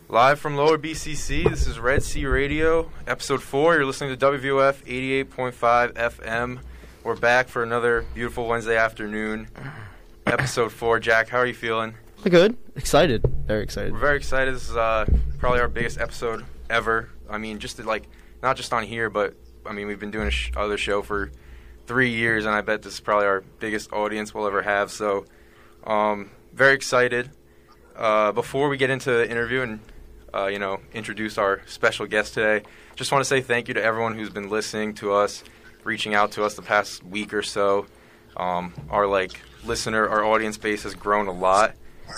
Live from Lower BCC, this is Red Sea Radio, Episode 4. You're listening to WVOF 88.5 FM. We're back for another beautiful Wednesday afternoon, Episode 4. Jack, how are you feeling? Good. Excited. Very excited. We're very excited. This is probably our biggest episode ever. I mean, just to, not just on here, but, we've been doing other show for 3 years, and I bet this is probably our biggest audience we'll ever have. So, very excited. Before we get into the interview and introduce our special guest today, just want to say thank you to everyone who's been listening to us, reaching out to us the past week or so. Our audience base has grown a lot.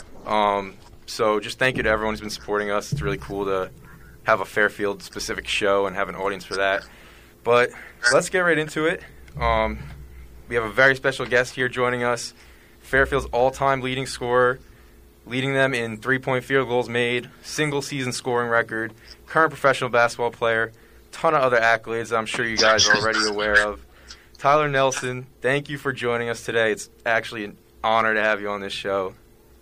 So just thank you to everyone who's been supporting us. It's really cool to have a Fairfield specific show and have an audience for that. But let's get right into it. We have a very special guest here joining us, Fairfield's all-time leading scorer, leading them in three-point field goals made, single-season scoring record, current professional basketball player, ton of other accolades that I'm sure you guys are already aware of. Tyler Nelson, thank you for joining us today. It's actually an honor to have you on this show.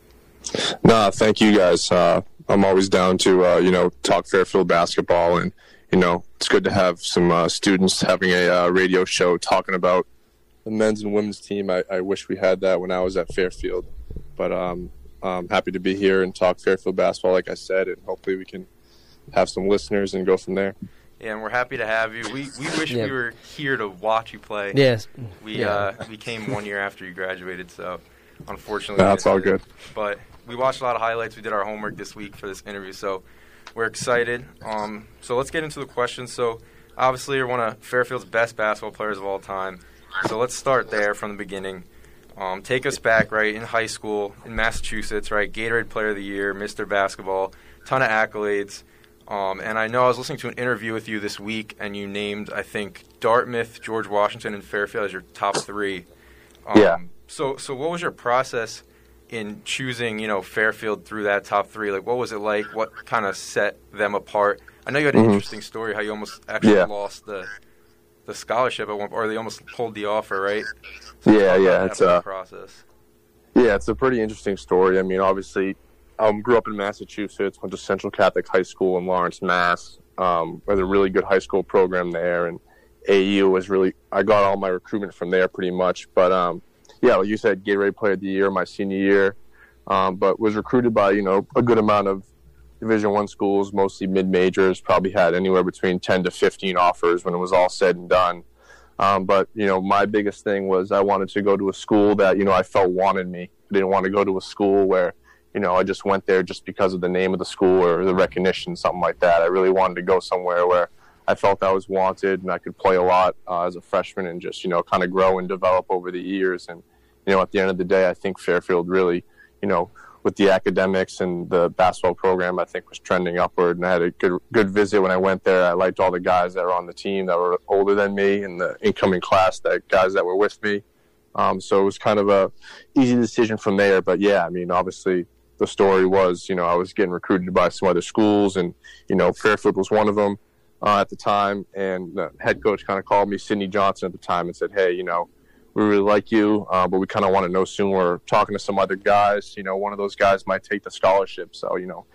Nah, thank you guys. I'm always down to, talk Fairfield basketball, and, it's good to have some students having a radio show talking about the men's and women's team. I wish we had that when I was at Fairfield, but I'm happy to be here and talk Fairfield basketball, like I said, and hopefully we can have some listeners and go from there. Yeah, and we're happy to have you. We wish we were here to watch you play. Yes. We came 1 year after you graduated, so unfortunately. That's all good. But we watched a lot of highlights. We did our homework this week for this interview, so we're excited. So let's get into the questions. So obviously you're one of Fairfield's best basketball players of all time. So let's start there from the beginning. Take us back, right, in high school in Massachusetts, right, Gatorade Player of the Year, Mr. Basketball, ton of accolades. And I know I was listening to an interview with you this week, and you named, I think, Dartmouth, George Washington, and Fairfield as your top three. Yeah. So what was your process in choosing, Fairfield through that top three? Like, what was it like? What kind of set them apart? I know you had an interesting story, how you almost actually lost the scholarship at one point, or they almost pulled the offer, right? So it's a process. Yeah, it's a pretty interesting story. Obviously, grew up in Massachusetts, went to Central Catholic High School in Lawrence, Mass. There's a really good high school program there, and AU was I got all my recruitment from there pretty much. But like you said, Gatorade Player of the Year my senior year, but was recruited by a good amount of Division I schools, mostly mid-majors. Probably had anywhere between 10 to 15 offers when it was all said and done. But my biggest thing was I wanted to go to a school that I felt wanted me. I didn't want to go to a school where I just went there just because of the name of the school or the recognition, something like that. I really wanted to go somewhere where I felt I was wanted and I could play a lot as a freshman and just kind of grow and develop over the years. And at the end of the day, I think Fairfield really with the academics and the basketball program, I think was trending upward. And I had a good visit when I went there. I liked all the guys that were on the team that were older than me and the incoming class, guys that were with me. So it was kind of a easy decision from there. But yeah, obviously the story was, I was getting recruited by some other schools, and Fairfield was one of them at the time. And the head coach kind of called me, Sidney Johnson, at the time, and said, "Hey, we really like you, but we kind of want to know soon. We're talking to some other guys. One of those guys might take the scholarship. So,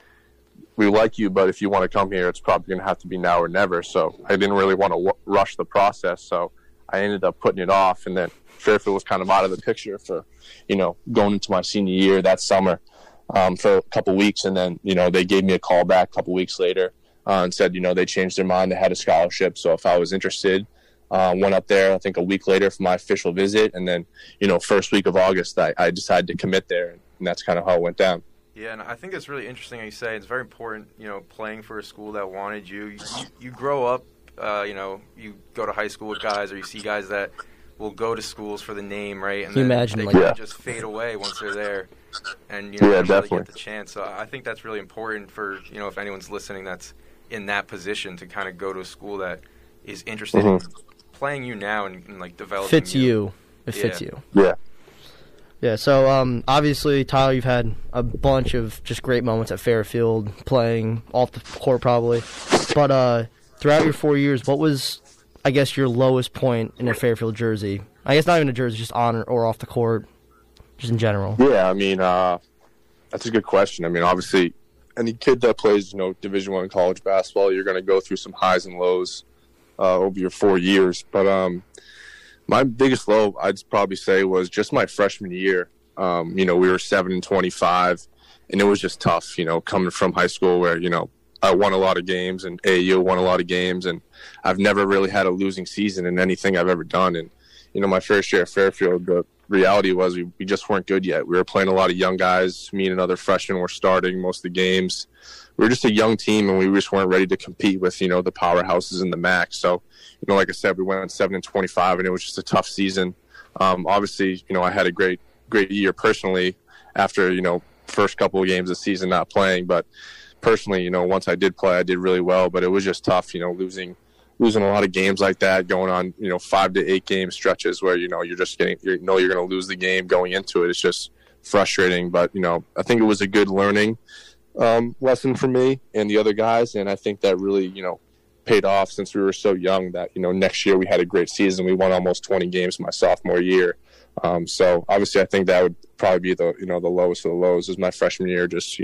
we like you, but if you want to come here, it's probably going to have to be now or never." So I didn't really want to rush the process. So I ended up putting it off. And then Fairfield was kind of out of the picture for, going into my senior year that summer for a couple weeks. And then, they gave me a call back a couple weeks later and said, they changed their mind. They had a scholarship. So if I was interested, went up there, I think a week later for my official visit. And then, first week of August, I decided to commit there. And that's kind of how it went down. Yeah, and I think it's really interesting how you say it's very important, playing for a school that wanted you. You grow up, you go to high school with guys, or you see guys that will go to schools for the name, right? And Can you then imagine, they just fade away once they're there. And, really get the chance. So I think that's really important for, if anyone's listening that's in that position, to kind of go to a school that is interested in playing you now and developing fits you. It fits you. Yeah. Yeah, so obviously, Tyler, you've had a bunch of just great moments at Fairfield, playing off the court probably. But throughout your 4 years, what was, I guess, your lowest point in a Fairfield jersey? I guess not even a jersey, just on or off the court, just in general. Yeah, that's a good question. Obviously, any kid that plays, Division I college basketball, you're going to go through some highs and lows over your 4 years. But my biggest low, I'd probably say, was just my freshman year. We were 7-25, and it was just tough, coming from high school where, I won a lot of games and AAU won a lot of games, and I've never really had a losing season in anything I've ever done. And, my first year at Fairfield, the reality was we just weren't good yet. We were playing a lot of young guys. Me and another freshman were starting most of the games. We were just a young team, and we just weren't ready to compete with, the powerhouses in the MAC. So, like I said, we went on 7-25, and it was just a tough season. Obviously, I had a great year personally after, first couple of games of the season not playing. But personally, once I did play, I did really well. But it was just tough, losing a lot of games like that, going on, 5 to 8 game stretches where, you're just you're going to lose the game going into it. It's just frustrating. But, I think it was a good learning lesson for me and the other guys. And I think that really, paid off since we were so young that, next year we had a great season. We won almost 20 games my sophomore year. So obviously I think that would probably be the, the lowest of the lows is my freshman year, just,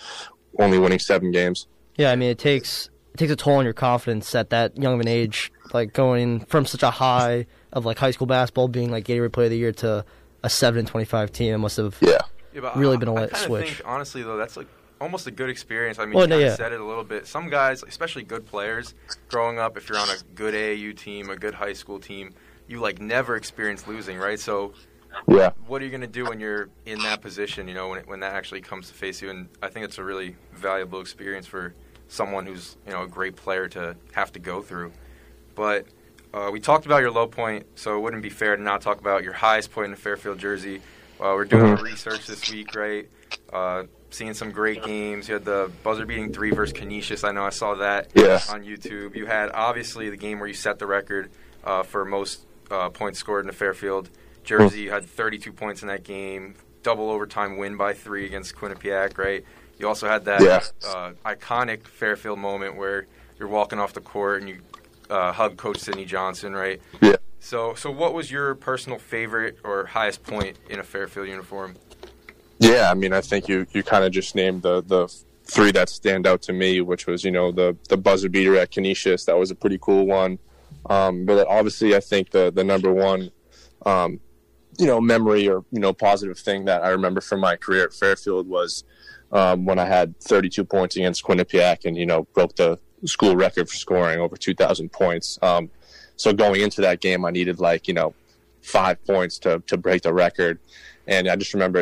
only winning 7 games. Yeah. I mean, it takes a toll on your confidence at that young of an age, like going from such a high of like high school basketball being like Gatorade Player of the Year to a 7-25 team. It must have really been a light switch. Think, honestly, though, that's like almost a good experience. I mean, you said it a little bit. Some guys, especially good players, growing up, if you're on a good AAU team, a good high school team, you like never experience losing, right? So what are you going to do when you're in that position, when that actually comes to face you? And I think it's a really valuable experience for someone who's a great player to have to go through. But we talked about your low point, so it wouldn't be fair to not talk about your highest point in a Fairfield jersey. We're doing research this week, right? Seeing some great games. You had the buzzer-beating 3 versus Canisius. I know I saw that on YouTube. You had, obviously, the game where you set the record for most points scored in a Fairfield jersey. You had 32 points in that game. Double overtime win by 3 against Quinnipiac, right? You also had that iconic Fairfield moment where you're walking off the court and you hug Coach Sidney Johnson, right? Yeah. So what was your personal favorite or highest point in a Fairfield uniform? Yeah, I mean, I think you kind of just named the 3 that stand out to me, which was, the buzzer beater at Canisius. That was a pretty cool one. But obviously I think the number one, memory or, positive thing that I remember from my career at Fairfield was when I had 32 points against Quinnipiac and, broke the school record for scoring over 2,000 points. So going into that game, I needed 5 points to break the record. And I just remember,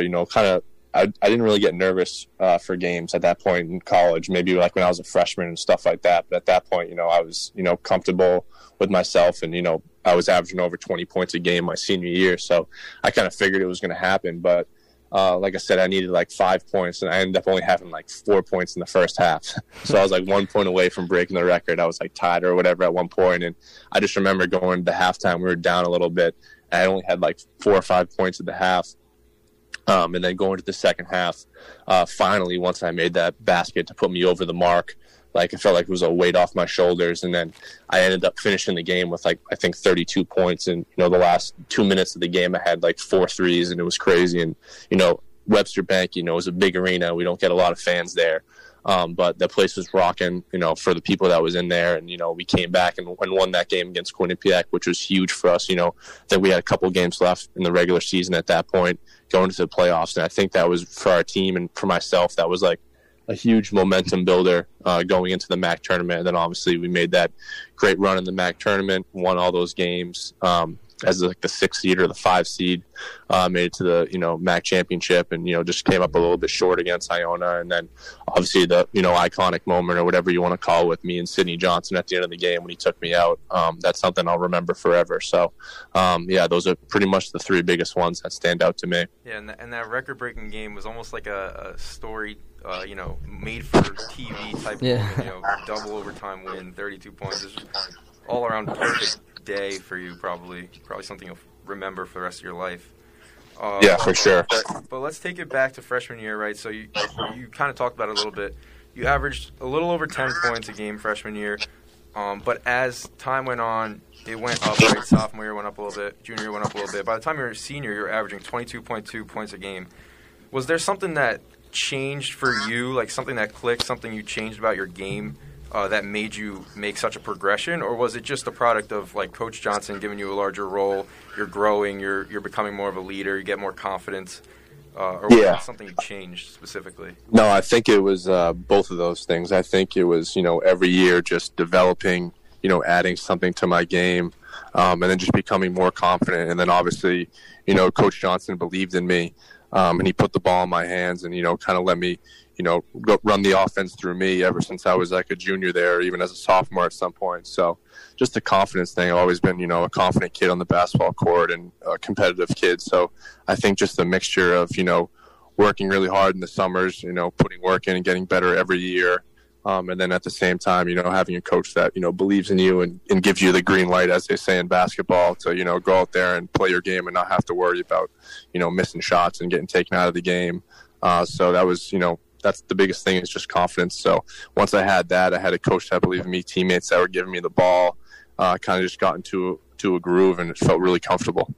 I didn't really get nervous for games at that point in college, maybe like when I was a freshman and stuff like that. But at that point, I was, comfortable with myself and, I was averaging over 20 points a game my senior year. So I kind of figured it was going to happen. But like I said, I needed 5 points, and I ended up only having 4 points in the first half. So I was 1 point away from breaking the record. I was tied or whatever at one point. And I just remember going to halftime, we were down a little bit. And I only had 4 or 5 points at the half. And then going to the second half, finally, once I made that basket to put me over the mark, I felt like it was a weight off my shoulders. And then I ended up finishing the game with I think 32 points. And, the last 2 minutes of the game, I had 4 threes, and it was crazy. And, Webster Bank, is a big arena. We don't get a lot of fans there. But the place was rocking, for the people that was in there. And, we came back and won that game against Quinnipiac, which was huge for us. Then we had a couple games left in the regular season at that point, going to the playoffs. And I think that was for our team and for myself, that was a huge momentum builder going into the MAC tournament. And then obviously we made that great run in the MAC tournament, won all those games. As the 6th seed or the 5 seed, made it to the MAC championship, and just came up a little bit short against Iona. And then obviously the iconic moment or whatever you want to call it with me and Sidney Johnson at the end of the game when he took me out. That's something I'll remember forever. So those are pretty much the 3 biggest ones that stand out to me. Yeah, and that record-breaking game was almost like a story, made for TV type of, double overtime win, 32 points. It's all around perfect day for you, probably something you'll remember for the rest of your life. Yeah, for sure. But let's take it back to freshman year, right? So you kind of talked about it a little bit. You averaged a little over 10 points a game freshman year, but as time went on, it went up, right? Sophomore year went up a little bit, junior year went up a little bit. By the time you were a senior, you were averaging 22.2 points a game. Was there something that changed for you, like something that clicked, something you changed about your game that made you make such a progression, or was it just a product of like Coach Johnson giving you a larger role? You're growing, you're becoming more of a leader, you get more confidence, or was it something you changed specifically? No, I think it was both of those things. I think it was every year just developing, adding something to my game, and then just becoming more confident. And then obviously, Coach Johnson believed in me, and he put the ball in my hands, and kind of let me run the offense through me ever since I was like a junior there, even as a sophomore at some point. So just a confidence thing. I've always been, a confident kid on the basketball court and a competitive kid. So I think just a mixture of, working really hard in the summers, putting work in and getting better every year. And then at the same time, having a coach that, believes in you and gives you the green light, as they say in basketball, to, go out there and play your game and not have to worry about, missing shots and getting taken out of the game. So that was, that's the biggest thing, is just confidence. So once I had that, I had a coach that believed in me, teammates that were giving me the ball, kind of just got into a groove, and it felt really comfortable.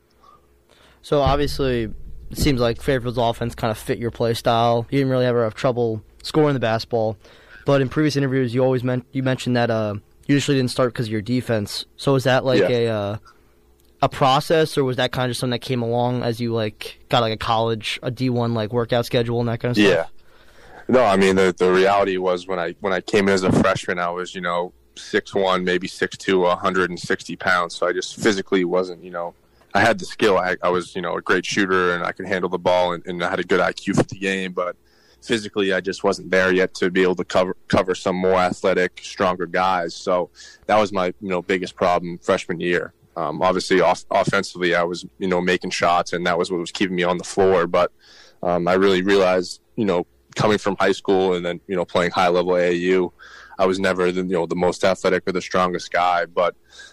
So obviously, it seems like Fairfield's offense kind of fit your play style. You didn't really ever have trouble scoring the basketball. But in previous interviews, you mentioned that you usually didn't start because of your defense. So was that like a process, or was that kind of just something that came along as you got a college, a D1 workout schedule and that kind of stuff? Yeah. No, I mean the reality was when I came in as a freshman, I was 6'1", maybe 6'2", 160 pounds. So I just physically wasn't I had the skill. I was a great shooter, and I could handle the ball, and I had a good IQ for the game, but physically I just wasn't there yet to be able to cover some more athletic, stronger guys. So that was my biggest problem freshman year. Obviously offensively I was making shots, and that was what was keeping me on the floor, but I really realized coming from high school and then playing high level AAU, I was never the most athletic or the strongest guy, but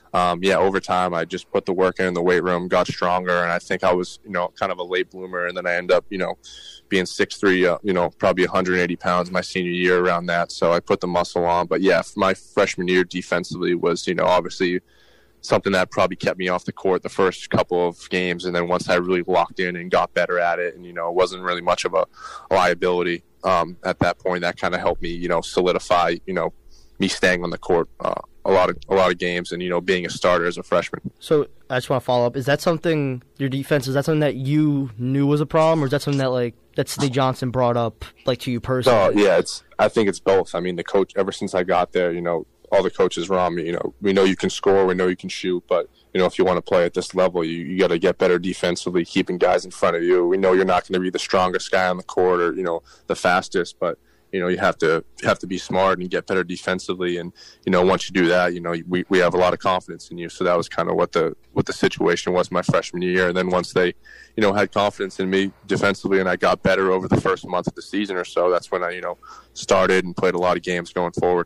over time I just put the work in the weight room, got stronger, and I think I was kind of a late bloomer, and then I ended up being 6'3", probably 180 pounds my senior year, around that. So I put the muscle on. But yeah, my freshman year defensively was obviously something that probably kept me off the court the first couple of games, and then once I really locked in and got better at it, and it wasn't really much of a liability at that point, that kind of helped me solidify me staying on the court a lot of games, and being a starter as a freshman. So I just want to follow up, is that something, your defense, is that something that you knew was a problem, or is that something that that Sidney Johnson brought up to you personally? Oh yeah, I think it's both. I mean, the coach, ever since I got there, all the coaches around me, we know you can score, we know you can shoot, but if you want to play at this level, you got to get better defensively, keeping guys in front of you. We know you're not going to be the strongest guy on the court or the fastest, but you have to be smart and get better defensively. And once you do that, we have a lot of confidence in you. So that was kind of what the situation was my freshman year. And then once they had confidence in me defensively, and I got better over the first month of the season or so, that's when I started and played a lot of games going forward.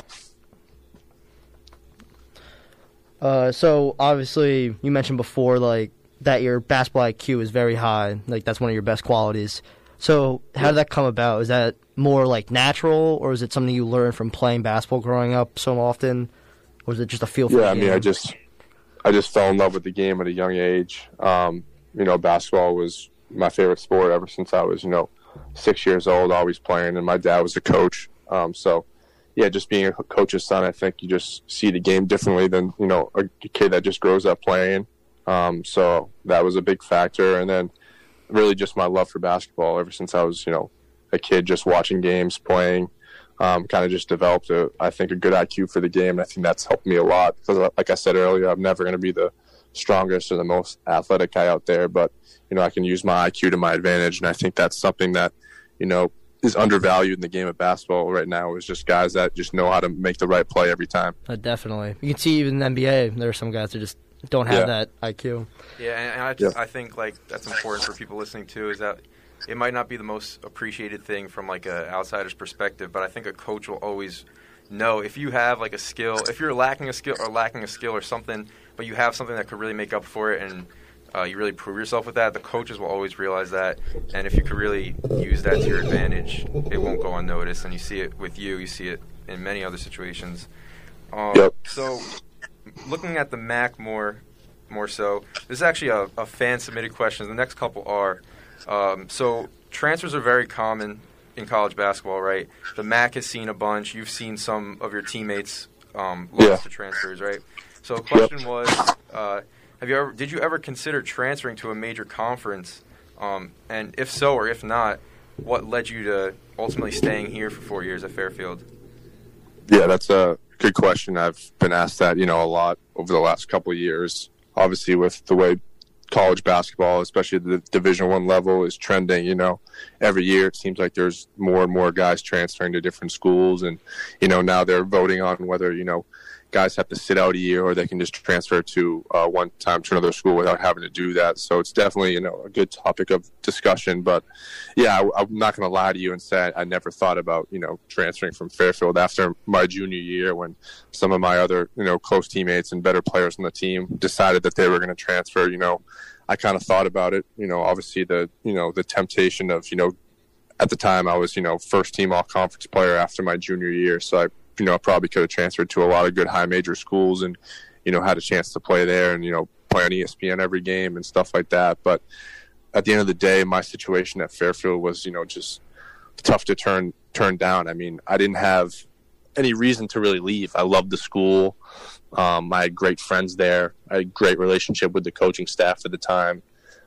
So obviously you mentioned before that your basketball IQ is very high, that's one of your best qualities. So how did that come about? Is that more natural, or is it something you learned from playing basketball growing up so often, or is it just a feel for the game? I just fell in love with the game at a young age. Basketball was my favorite sport ever since I was 6 years old, always playing, and my dad was a coach. Just being a coach's son, I think you just see the game differently than, a kid that just grows up playing. So that was a big factor. And then really just my love for basketball ever since I was, a kid, just watching games, playing, kind of just developed I think a good IQ for the game. And I think that's helped me a lot because, like I said earlier, I'm never going to be the strongest or the most athletic guy out there, but, I can use my IQ to my advantage. And I think that's something that, is undervalued in the game of basketball right now, is just guys that just know how to make the right play every time. Definitely. You can see even in the NBA, there are some guys that just don't have that IQ. Yeah, and I think that's important for people listening too, is that it might not be the most appreciated thing from an outsider's perspective, but I think a coach will always know if you have a skill, if you're lacking a skill or something, but you have something that could really make up for it, and you really prove yourself with that, the coaches will always realize that, and if you could really use that to your advantage, it won't go unnoticed, and you see it with you see it in many other situations. So looking at the MAC more so, this is actually a fan-submitted question. The next couple are, so transfers are very common in college basketball, right? The MAC has seen a bunch. You've seen some of your teammates lost to transfers, right? So the question was, did you ever consider transferring to a major conference? And if so or if not, what led you to ultimately staying here for 4 years at Fairfield? Yeah, that's a good question. I've been asked that, a lot over the last couple of years. Obviously, with the way college basketball, especially the Division I level, is trending, every year it seems like there's more and more guys transferring to different schools. And, now they're voting on whether, guys have to sit out a year or they can just transfer to one time to another school without having to do that. So it's definitely, a good topic of discussion. But, yeah, I'm not going to lie to you and say I never thought about, transferring from Fairfield after my junior year when some of my other, close teammates and better players on the team decided that they were going to transfer. I kind of thought about it. Obviously the temptation of, at the time I was, first team all-conference player after my junior year. So I probably could have transferred to a lot of good high major schools and, had a chance to play there and, play on ESPN every game and stuff like that. But at the end of the day, my situation at Fairfield was, just tough to turn down. I mean, I didn't have any reason to really leave. I loved the school. I had great friends there. I had a great relationship with the coaching staff at the time.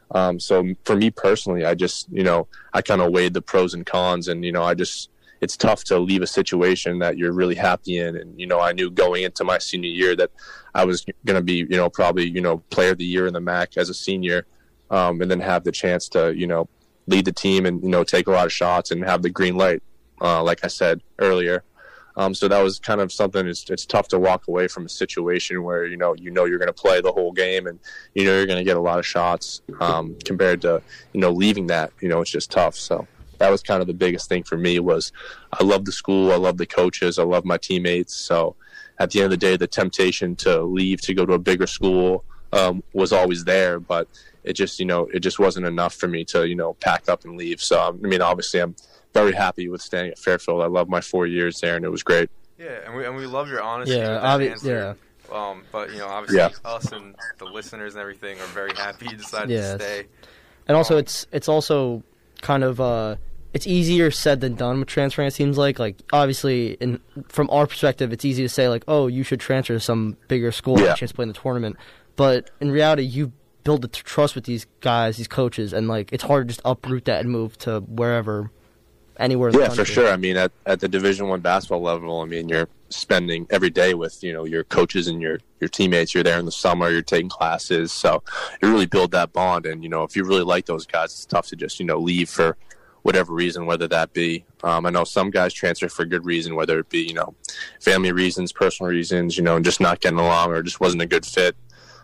So for me personally, I just, I kind of weighed the pros and cons and, it's tough to leave a situation that you're really happy in. And, I knew going into my senior year that I was going to be, probably, player of the year in the MAC as a senior, and then have the chance to, lead the team and, take a lot of shots and have the green light, like I said earlier. So that was kind of something, it's tough to walk away from a situation where, you're going to play the whole game and, you're going to get a lot of shots, compared to, leaving that, it's just tough. So that was kind of the biggest thing for me was I love the school. I love the coaches. I love my teammates. So at the end of the day, the temptation to leave to go to a bigger school, was always there, but it just, it just wasn't enough for me to, pack up and leave. So, obviously I'm very happy with staying at Fairfield. I love my 4 years there, and it was great. Yeah, and we love your honesty. Yeah, answer. But obviously, us and the listeners and everything are very happy you decided to stay. And also, it's also kind of it's easier said than done with transferring. It seems like obviously, from our perspective, it's easy to say oh, you should transfer to some bigger school and have a chance to play in the tournament. But in reality, you build the trust with these guys, these coaches, and it's hard to just uproot that and move to wherever. Anywhere in the country. For sure. At the Division I basketball level, you're spending every day with, your coaches and your teammates. You're there in the summer, you're taking classes. So you really build that bond. And, if you really like those guys, it's tough to just, leave for whatever reason, whether that be, I know some guys transfer for good reason, whether it be, family reasons, personal reasons, and just not getting along or just wasn't a good fit.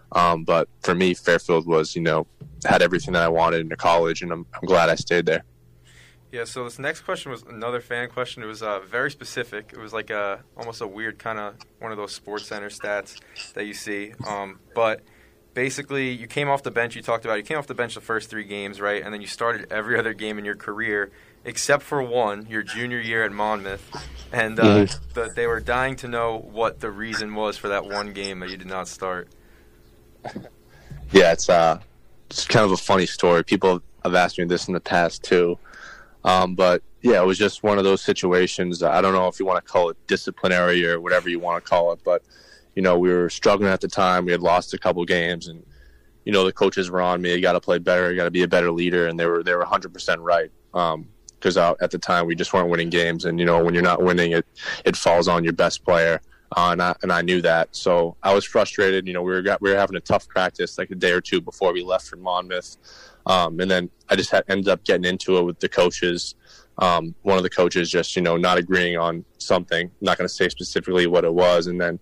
But for me, Fairfield was, had everything that I wanted in college, and I'm glad I stayed there. Yeah, so this next question was another fan question. It was very specific. It was almost a weird kind of one of those Sports Center stats that you see. But basically, you came off the bench. You talked about you came off the bench the first 3 games, right? And then you started every other game in your career except for one, your junior year at Monmouth. And they were dying to know what the reason was for that one game that you did not start. Yeah, it's kind of a funny story. People have asked me this in the past, too. But yeah, it was just one of those situations. I don't know if you want to call it disciplinary or whatever you want to call it, but we were struggling at the time. We had lost a couple games, and the coaches were on me. You got to play better. You got to be a better leader, and they were 100% right. Because at the time we just weren't winning games, and when you're not winning, it falls on your best player. And I knew that, so I was frustrated. We were having a tough practice a day or two before we left for Monmouth. And then I just ended up getting into it with the coaches. One of the coaches just, not agreeing on something. I'm not going to say specifically what it was. And then,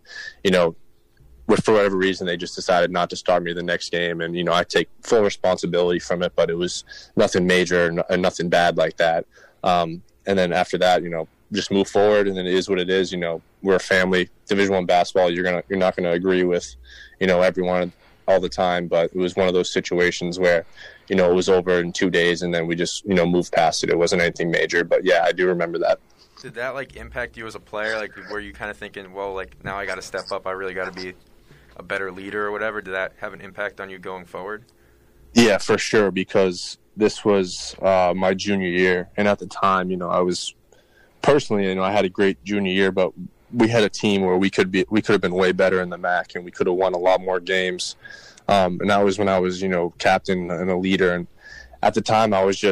for whatever reason, they just decided not to start me the next game. And, I take full responsibility from it, but it was nothing major and nothing bad like that. And then after that, just move forward, and then it is what it is. We're a family. Division I basketball, you're not going to agree with, everyone all the time. But it was one of those situations where, it was over in 2 days, and then we just, moved past it. It wasn't anything major, but yeah, I do remember that. Did that impact you as a player? Were you kind of thinking, well, now I got to step up. I really got to be a better leader or whatever. Did that have an impact on you going forward? Yeah, for sure. Because this was my junior year, and at the time, I was personally, I had a great junior year, but we had a team where we could have been way better in the MAC, and we could have won a lot more games. And that was when I was, captain and a leader. And at the time, I was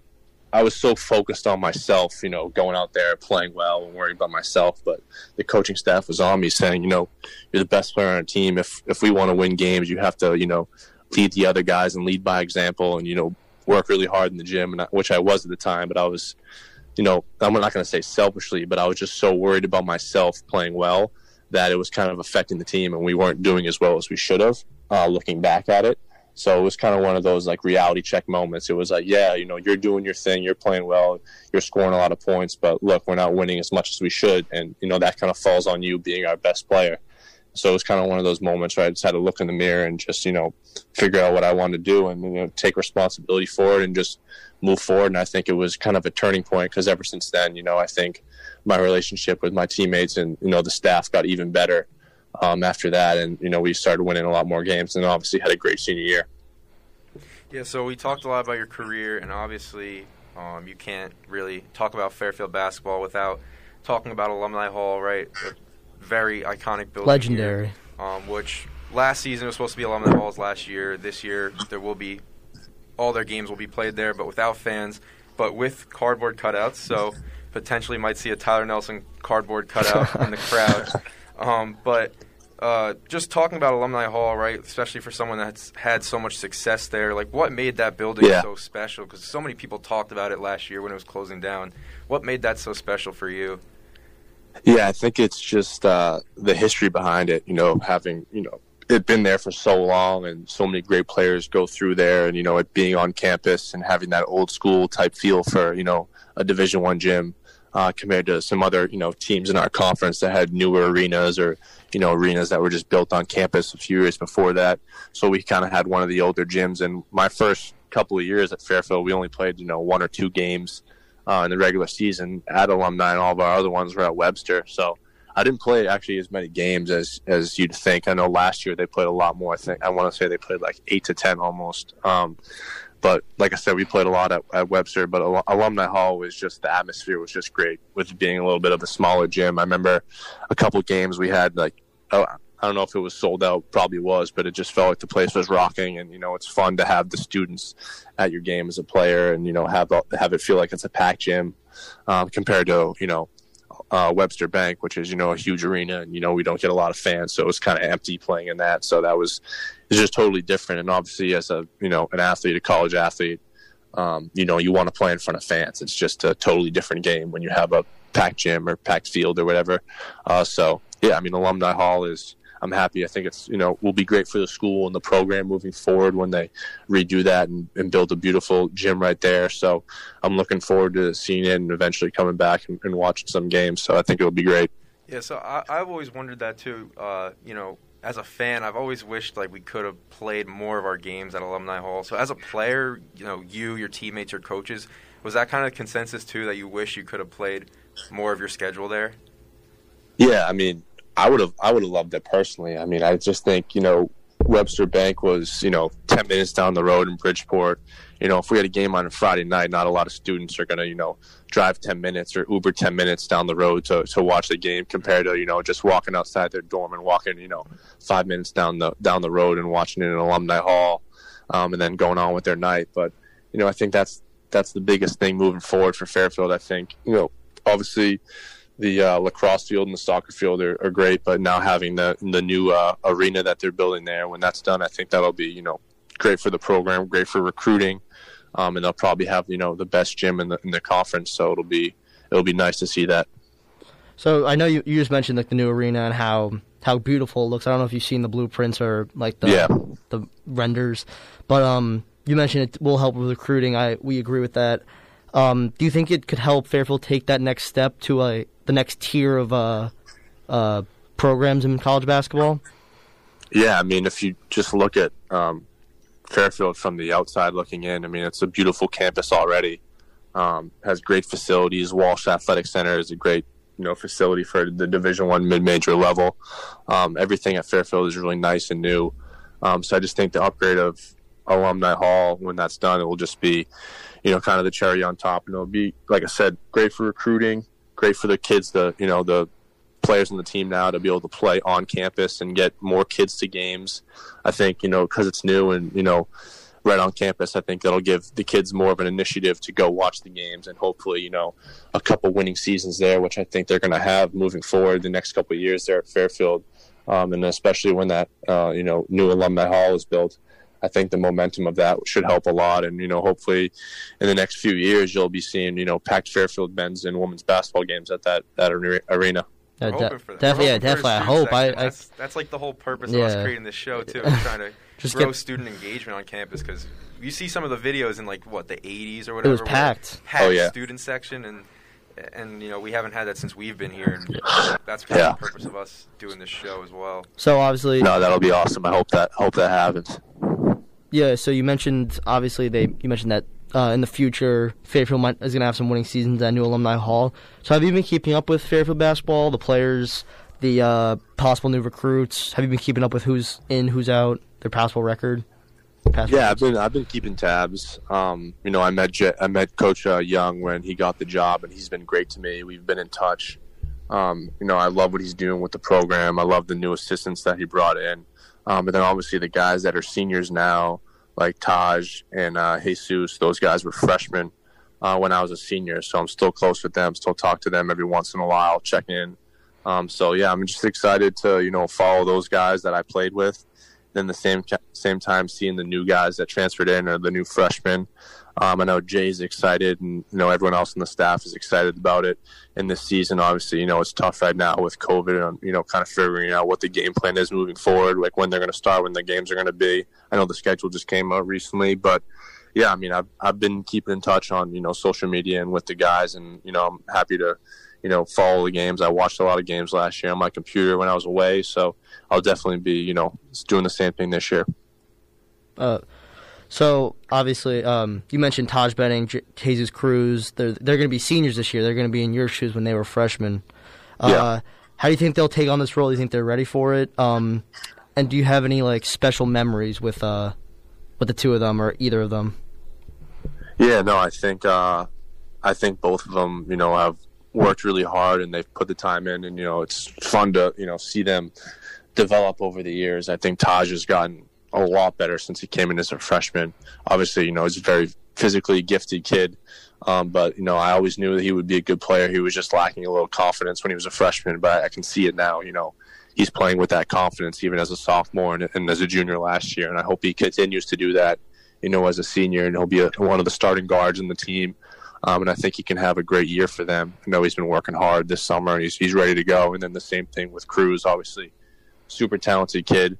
so focused on myself, going out there, playing well and worrying about myself. But the coaching staff was on me saying, you're the best player on our team. If we want to win games, you have to, lead the other guys and lead by example and, work really hard in the gym, which I was at the time. But I was, I'm not going to say selfishly, but I was just so worried about myself playing well that it was kind of affecting the team, and we weren't doing as well as we should have, looking back at it. So it was kind of one of those like reality check moments. It was like, yeah, you're doing your thing, you're playing well, you're scoring a lot of points, but look, we're not winning as much as we should. And, that kind of falls on you being our best player. So it was kind of one of those moments where I just had to look in the mirror and just, figure out what I wanted to do and, take responsibility for it and just move forward. And I think it was kind of a turning point because ever since then, I think my relationship with my teammates and, the staff got even better after that. And, we started winning a lot more games and obviously had a great senior year. Yeah, so we talked a lot about your career, and obviously you can't really talk about Fairfield basketball without talking about Alumni Hall, right? A very iconic building. Legendary. Here, which last season was supposed to be Alumni Halls last year. This year there will be all their games will be played there, but without fans, but with cardboard cutouts. So potentially might see a Tyler Nelson cardboard cutout in the crowd. But just talking about Alumni Hall, right, especially for someone that's had so much success there, like what made that building so special? Because so many people talked about it last year when it was closing down. What made that so special for you? Yeah, I think it's just the history behind it, having, it been there for so long and so many great players go through there and, it being on campus and having that old school type feel for, a Division I gym compared to some other, teams in our conference that had newer arenas or, arenas that were just built on campus a few years before that. So we kind of had one of the older gyms. And my first couple of years at Fairfield, we only played, 1 or 2 games in the regular season at Alumni, and all of our other ones were at Webster. So I didn't play actually as many games as you'd think. I know last year they played a lot more. I want to say they played like 8 to 10 almost. But like I said, we played a lot at Webster. But Alumni Hall was just, the atmosphere was just great with it being a little bit of a smaller gym. I remember a couple games we had I don't know if it was sold out, probably was, but it just felt like the place was rocking. And, it's fun to have the students at your game as a player and, have it feel like it's a packed gym compared to, Webster Bank, which is, a huge arena and, we don't get a lot of fans. So it was kind of empty playing in that. So it's just totally different. And obviously as a, an athlete, a college athlete, you want to play in front of fans. It's just a totally different game when you have a packed gym or packed field or whatever. So yeah, Alumni Hall I'm happy. I think it's, will be great for the school and the program moving forward when they redo that and build a beautiful gym right there. So I'm looking forward to seeing it and eventually coming back and watching some games. So I think it'll be great. Yeah, so I've always wondered that too. As a fan, I've always wished we could have played more of our games at Alumni Hall. So as a player, you, your teammates, your coaches, was that kind of consensus too that you wish you could have played more of your schedule there? Yeah, I would have loved it personally. I just think, Webster Bank was, 10 minutes down the road in Bridgeport. If we had a game on a Friday night, not a lot of students are going to, drive 10 minutes or Uber 10 minutes down the road to watch the game compared to, just walking outside their dorm and walking, 5 minutes down the road and watching it in Alumni Hall and then going on with their night. But, I think that's the biggest thing moving forward for Fairfield. I think, obviously the lacrosse field and the soccer field are great, but now having the new arena that they're building there, when that's done, I think that'll be, great for the program, great for recruiting, and they'll probably have, the best gym in the conference. So it'll be nice to see that. So I know you just mentioned the new arena and how beautiful it looks. I don't know if you've seen the blueprints or the renders, but you mentioned it will help with recruiting. We agree with that. Do you think it could help Fairfield take that next step to the next tier of programs in college basketball? Yeah, if you just look at Fairfield from the outside looking in, it's a beautiful campus already. Has great facilities. Walsh Athletic Center is a great facility for the Division I mid-major level. Everything at Fairfield is really nice and new. So I just think the upgrade of Alumni Hall. When that's done, it will just be, kind of the cherry on top. And it'll be, like I said, great for recruiting, great for the kids, the players on the team now to be able to play on campus and get more kids to games. I think, because it's new and, right on campus, I think that'll give the kids more of an initiative to go watch the games and hopefully, a couple winning seasons there, which I think they're going to have moving forward the next couple of years there at Fairfield. And especially when that, new Alumni Hall is built, I think the momentum of that should help a lot. And, hopefully in the next few years, you'll be seeing, packed Fairfield men's and women's basketball games at that arena. We're hoping for that. Definitely. I hope. That's like the whole purpose of us creating this show, too. We're trying to just grow student engagement on campus because you see some of the videos in, the 80s or whatever. It was packed. Student section, and we haven't had that since we've been here. And that's kind of the purpose of us doing this show as well. So, obviously... No, that'll be awesome. I hope that happens. Yeah, so you mentioned, obviously, that in the future, Fairfield is going to have some winning seasons at New Alumni Hall. So have you been keeping up with Fairfield basketball, the players, the possible new recruits? Have you been keeping up with who's in, who's out, their basketball record? I've been keeping tabs. I met Coach Young when he got the job, and he's been great to me. We've been in touch. I love what he's doing with the program. I love the new assistants that he brought in. But then obviously the guys that are seniors now, like Taj and Jesus, those guys were freshmen when I was a senior. So I'm still close with them, still talk to them every once in a while, check in. I'm just excited to, follow those guys that I played with. Then the same time seeing the new guys that transferred in or the new freshmen. I know Jay's excited and, everyone else on the staff is excited about it. And this season, obviously, it's tough right now with COVID and, kind of figuring out what the game plan is moving forward, like when they're going to start, when the games are going to be. I know the schedule just came out recently, but yeah, I've been keeping in touch on, social media and with the guys and, I'm happy to, follow the games. I watched a lot of games last year on my computer when I was away, so I'll definitely be, doing the same thing this year. So, obviously, you mentioned Taj Benning, Jesus Cruz. They're going to be seniors this year. They're going to be in your shoes when they were freshmen. How do you think they'll take on this role? Do you think they're ready for it? And do you have any, special memories with the two of them or either of them? Yeah, no, I think both of them, have worked really hard and they've put the time in. And, it's fun to, see them develop over the years. I think Taj has gotten a lot better since he came in as a freshman. Obviously, he's a very physically gifted kid. But, I always knew that he would be a good player. He was just lacking a little confidence when he was a freshman, but I can see it now. He's playing with that confidence even as a sophomore and as a junior last year. And I hope he continues to do that, as a senior, and he'll be one of the starting guards in the team. And I think he can have a great year for them. I know he's been working hard this summer and he's ready to go. And then the same thing with Cruz, obviously super talented kid.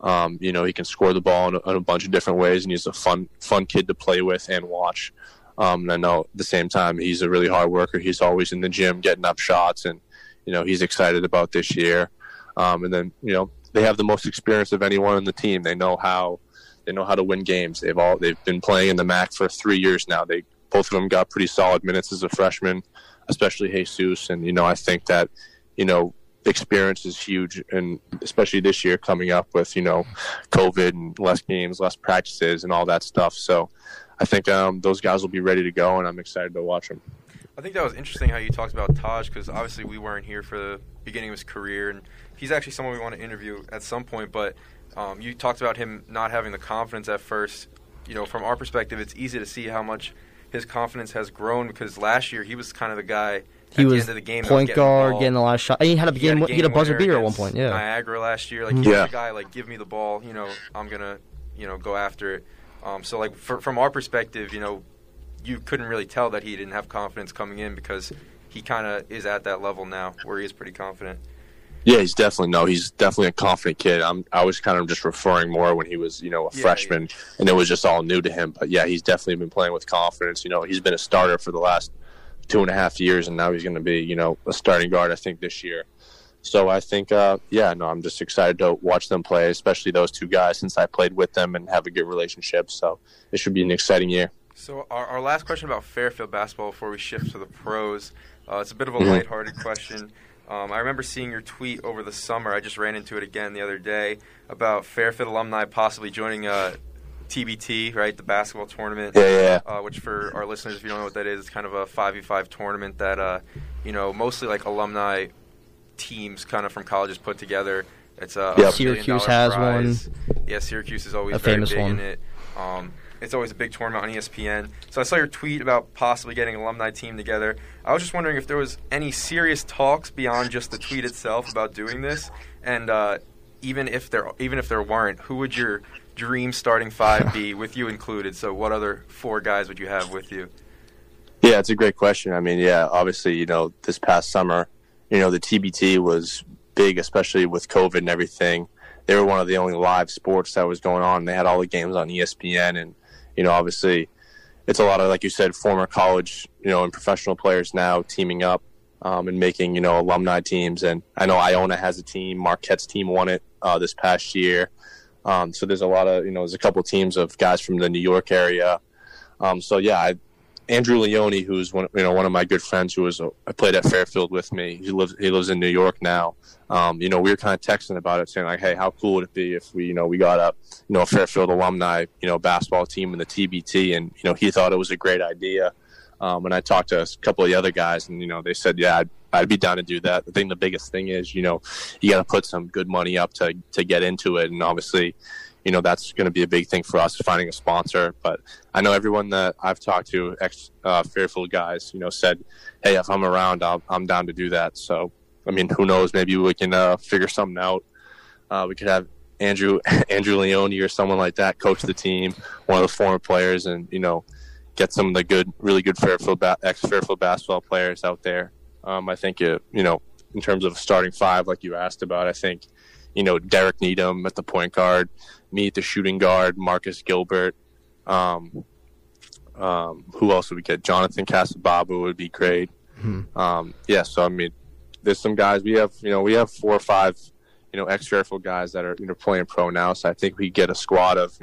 He can score the ball in a bunch of different ways, and he's a fun kid to play with and watch. And I know at the same time, he's a really hard worker. He's always in the gym getting up shots, and, he's excited about this year. And then, they have the most experience of anyone on the team. They know how to win games. They've been playing in the MAC for 3 years now. Both of them got pretty solid minutes as a freshman, especially Jesus. And, I think that, experience is huge, and especially this year coming up with COVID and less games, less practices, and all that stuff. So I think those guys will be ready to go, and I'm excited to watch them. I think that was interesting how you talked about Taj, because obviously we weren't here for the beginning of his career, and he's actually someone we want to interview at some point. But you talked about him not having the confidence at first. From our perspective, it's easy to see how much his confidence has grown, because last year he was kind of the guy. He was the end of the game, point guard, getting a lot of shots. He had a buzzer beater at one point. Yeah, Niagara last year. He was the guy. Give me the ball. I'm gonna, go after it. So from our perspective, you couldn't really tell that he didn't have confidence coming in, because he kind of is at that level now where he is pretty confident. Yeah, he's definitely a confident kid. I was kind of just referring more when he was, a freshman, and it was just all new to him. But yeah, he's definitely been playing with confidence. He's been a starter for the last 2.5 years, and now he's going to be, a starting guard, I think, this year. So I think, I'm just excited to watch them play, especially those two guys, since I played with them and have a good relationship. So it should be an exciting year. So our last question about Fairfield basketball before we shift to the pros, it's a bit of a lighthearted question. I remember seeing your tweet over the summer. I just ran into it again the other day about Fairfield alumni possibly joining TBT, right? The basketball tournament. Yeah. Which for our listeners, if you don't know what that is, it's kind of a 5v5 tournament that, mostly like alumni teams kind of from colleges put together. It's a $1 Syracuse has prize. one. Yeah, Syracuse is always a very famous big one. in it. It's always a big tournament on ESPN. So I saw your tweet about possibly getting an alumni team together. I was just wondering if there was any serious talks beyond just the tweet itself about doing this, and even if there weren't, who would your dream starting five be, with you included? So what other 4 guys would you have with you? Yeah, it's a great question. I mean, yeah, obviously, this past summer, the TBT was big, especially with COVID and everything. They were one of the only live sports that was going on. They had all the games on ESPN, and obviously, it's a lot of, like you said, former college, and professional players now teaming up and making, alumni teams. And I know Iona has a team. Marquette's team won it this past year. So there's a lot of, there's a couple teams of guys from the New York area. Andrew Leone, who's one of my good friends who I played at Fairfield with me. He lives in New York now. We were kind of texting about it, saying like, hey, how cool would it be if we got a Fairfield alumni, basketball team in the TBT, and he thought it was a great idea. And I talked to a couple of the other guys, and they said, yeah, I'd be down to do that. I think the biggest thing is, you got to put some good money up to get into it, and obviously, that's going to be a big thing for us, finding a sponsor. But I know everyone that I've talked to, ex-Fairfield guys, said, hey, if I'm around, I'm down to do that. So, I mean, who knows? Maybe we can figure something out. We could have Andrew Leone or someone like that coach the team, one of the former players, and, get some of the really good ex-Fairfield basketball players out there. I think, in terms of starting 5, like you asked about, I think, Derek Needham at the point guard, me at the shooting guard, Marcus Gilbert. Who else would we get? Jonathan Casababu would be great. So I mean, there's some guys we have 4 or 5, ex-Fairfield guys that are playing pro now. So I think we get a squad of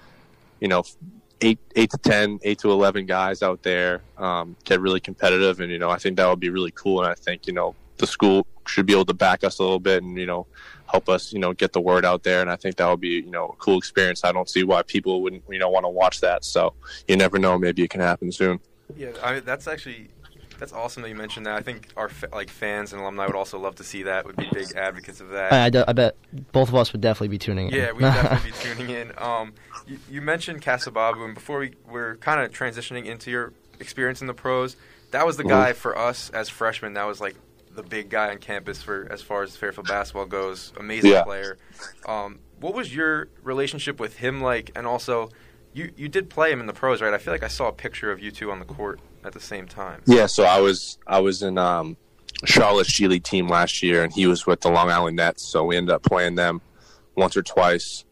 8 to 10, 8 to 11 guys out there, get really competitive, and I think that would be really cool. And I think the school should be able to back us a little bit and help us get the word out there. And I think that would be a cool experience. I don't see why people wouldn't want to watch that. So you never know, maybe it can happen soon. Yeah, that's awesome that you mentioned that. I think our fans and alumni would also love to see that. Would be big advocates of that. I bet both of us would definitely be tuning in. Yeah, we'd definitely be tuning in. You mentioned Casababu, and before we're kind of transitioning into your experience in the pros, that was the guy for us as freshmen. That was like the big guy on campus for as far as Fairfield basketball goes. Amazing player. What was your relationship with him like? And also, you did play him in the pros, right? I feel like I saw a picture of you two on the court at the same time. Yeah, so I was in Charlotte's G League team last year, and he was with the Long Island Nets. So we ended up playing them once or twice.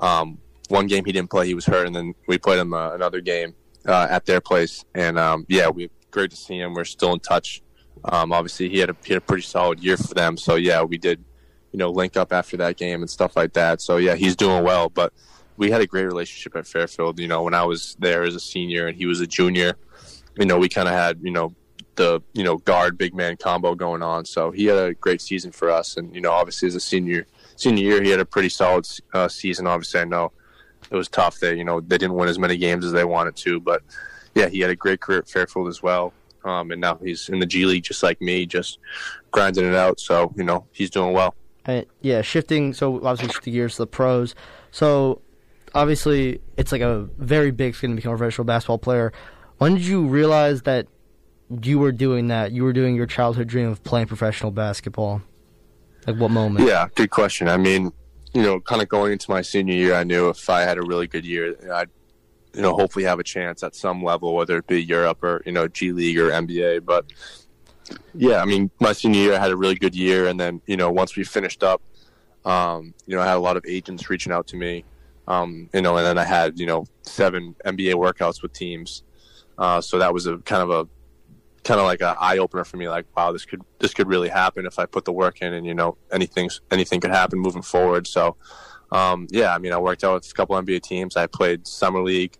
One game he didn't play; he was hurt, and then we played him another game at their place. And great to see him. We're still in touch. Obviously, he had a pretty solid year for them. So yeah, we did link up after that game and stuff like that. So yeah, he's doing well. But we had a great relationship at Fairfield. When I was there as a senior and he was a junior, we kind of had the guard big man combo going on. So he had a great season for us. And obviously as a senior year, he had a pretty solid season. Obviously, I know it was tough. They they didn't win as many games as they wanted to, but yeah, he had a great career at Fairfield as well. And now he's in the G League just like me, just grinding it out. So, he's doing well. Shifting gears to the pros. So, obviously, it's like a very big thing to become a professional basketball player. When did you realize that you were doing that? You were doing your childhood dream of playing professional basketball? Like, what moment? Yeah, good question. I mean, kind of going into my senior year, I knew if I had a really good year, I'd hopefully have a chance at some level, whether it be Europe or, G League or NBA. But, yeah, I mean, my senior year, I had a really good year. And then, once we finished up, I had a lot of agents reaching out to me, and then I had, 7 NBA workouts with teams. So that was a kind of like an eye-opener for me, like, wow, this could really happen if I put the work in and, anything could happen moving forward. So, I mean, I worked out with a couple NBA teams. I played Summer League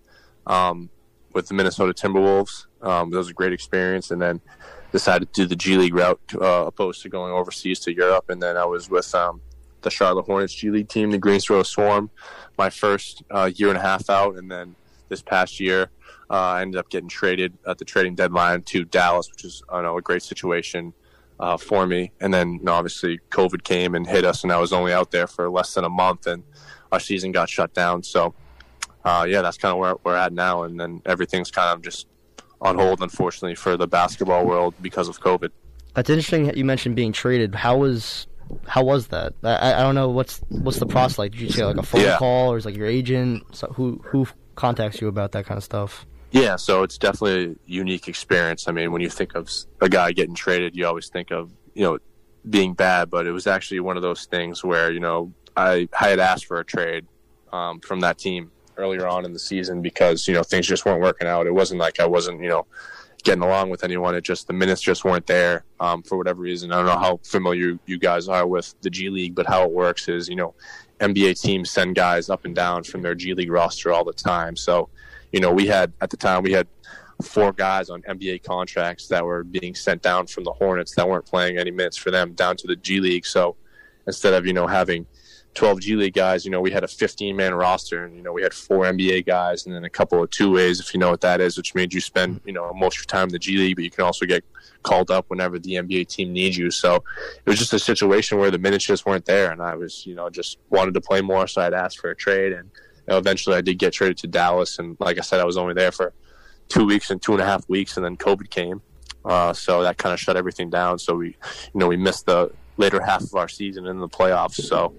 with the Minnesota Timberwolves. That was a great experience. And then decided to do the G League route opposed to going overseas to Europe. And then I was with the Charlotte Hornets G League team, the Greensboro Swarm, my first year and a half out. And then this past year, I ended up getting traded at the trading deadline to Dallas, which is a great situation for me. And then obviously COVID came and hit us, and I was only out there for less than a month, and our season got shut down. So, that's kind of where we're at now. And then everything's kind of just on hold, unfortunately, for the basketball world because of COVID. That's interesting that you mentioned being traded. How was that? I don't know what's the process like. Did you say like a phone call, or is like your agent? So who contacts you about that kind of stuff? Yeah, so it's definitely a unique experience. I mean, when you think of a guy getting traded, you always think of being bad, but it was actually one of those things where I had asked for a trade from that team earlier on in the season because things just weren't working out. It wasn't like I wasn't getting along with anyone. It just, the minutes just weren't there for whatever reason. I don't know how familiar you guys are with the G League, but how it works is, NBA teams send guys up and down from their G League roster all the time. So, at the time, we had 4 guys on NBA contracts that were being sent down from the Hornets that weren't playing any minutes for them down to the G League. So instead of, having 12 G League guys, we had a 15-man roster, and, we had 4 NBA guys and then a couple of two-ways, if you know what that is, which made you spend, most of your time in the G League, but you can also get called up whenever the NBA team needs you. So it was just a situation where the minutes just weren't there, and I was, just wanted to play more, so I'd asked for a trade, and eventually I did get traded to Dallas, and like I said, I was only there for 2 weeks and 2.5 weeks, and then COVID came, so that kind of shut everything down. So we missed the later half of our season in the playoffs. So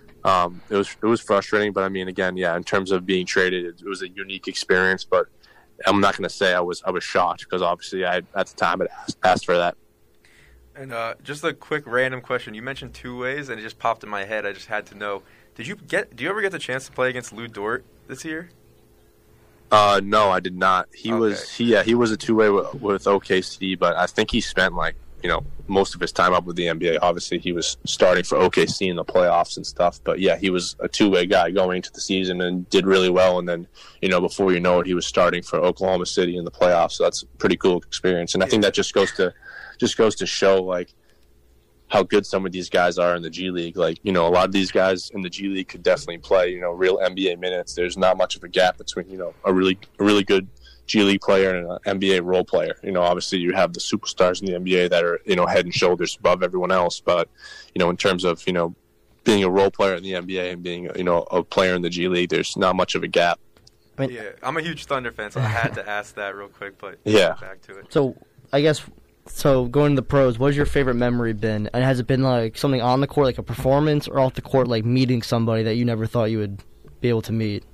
it was frustrating, but I mean, again, in terms of being traded, it was a unique experience. But I'm not going to say I was shocked, because obviously I at the time had asked for that. And just a quick random question: you mentioned two ways, and it just popped in my head. I just had to know: do you ever get the chance to play against Lou Dort this year? No, I did not. He was a two-way with OKC, but I think he spent most of his time up with the NBA. Obviously, he was starting for OKC in the playoffs and stuff. But he was a two-way guy going into the season and did really well. And then, before you know it, he was starting for Oklahoma City in the playoffs. So that's a pretty cool experience. And I think that just goes to show how good some of these guys are in the G League. A lot of these guys in the G League could definitely play, real NBA minutes. There's not much of a gap between, a really good G League player and an NBA role player. Obviously you have the superstars in the NBA that are, head and shoulders above everyone else. But, in terms of, being a role player in the NBA and being, a player in the G League, there's not much of a gap. Yeah, I'm a huge Thunder fan, so I had to ask that real quick, but back to it. So, I guess... So, going to the pros, what has your favorite memory been? And has it been, something on the court, like a performance, or off the court, meeting somebody that you never thought you would be able to meet?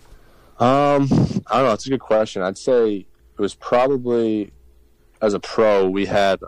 I don't know. It's a good question. I'd say it was probably, as a pro, we had,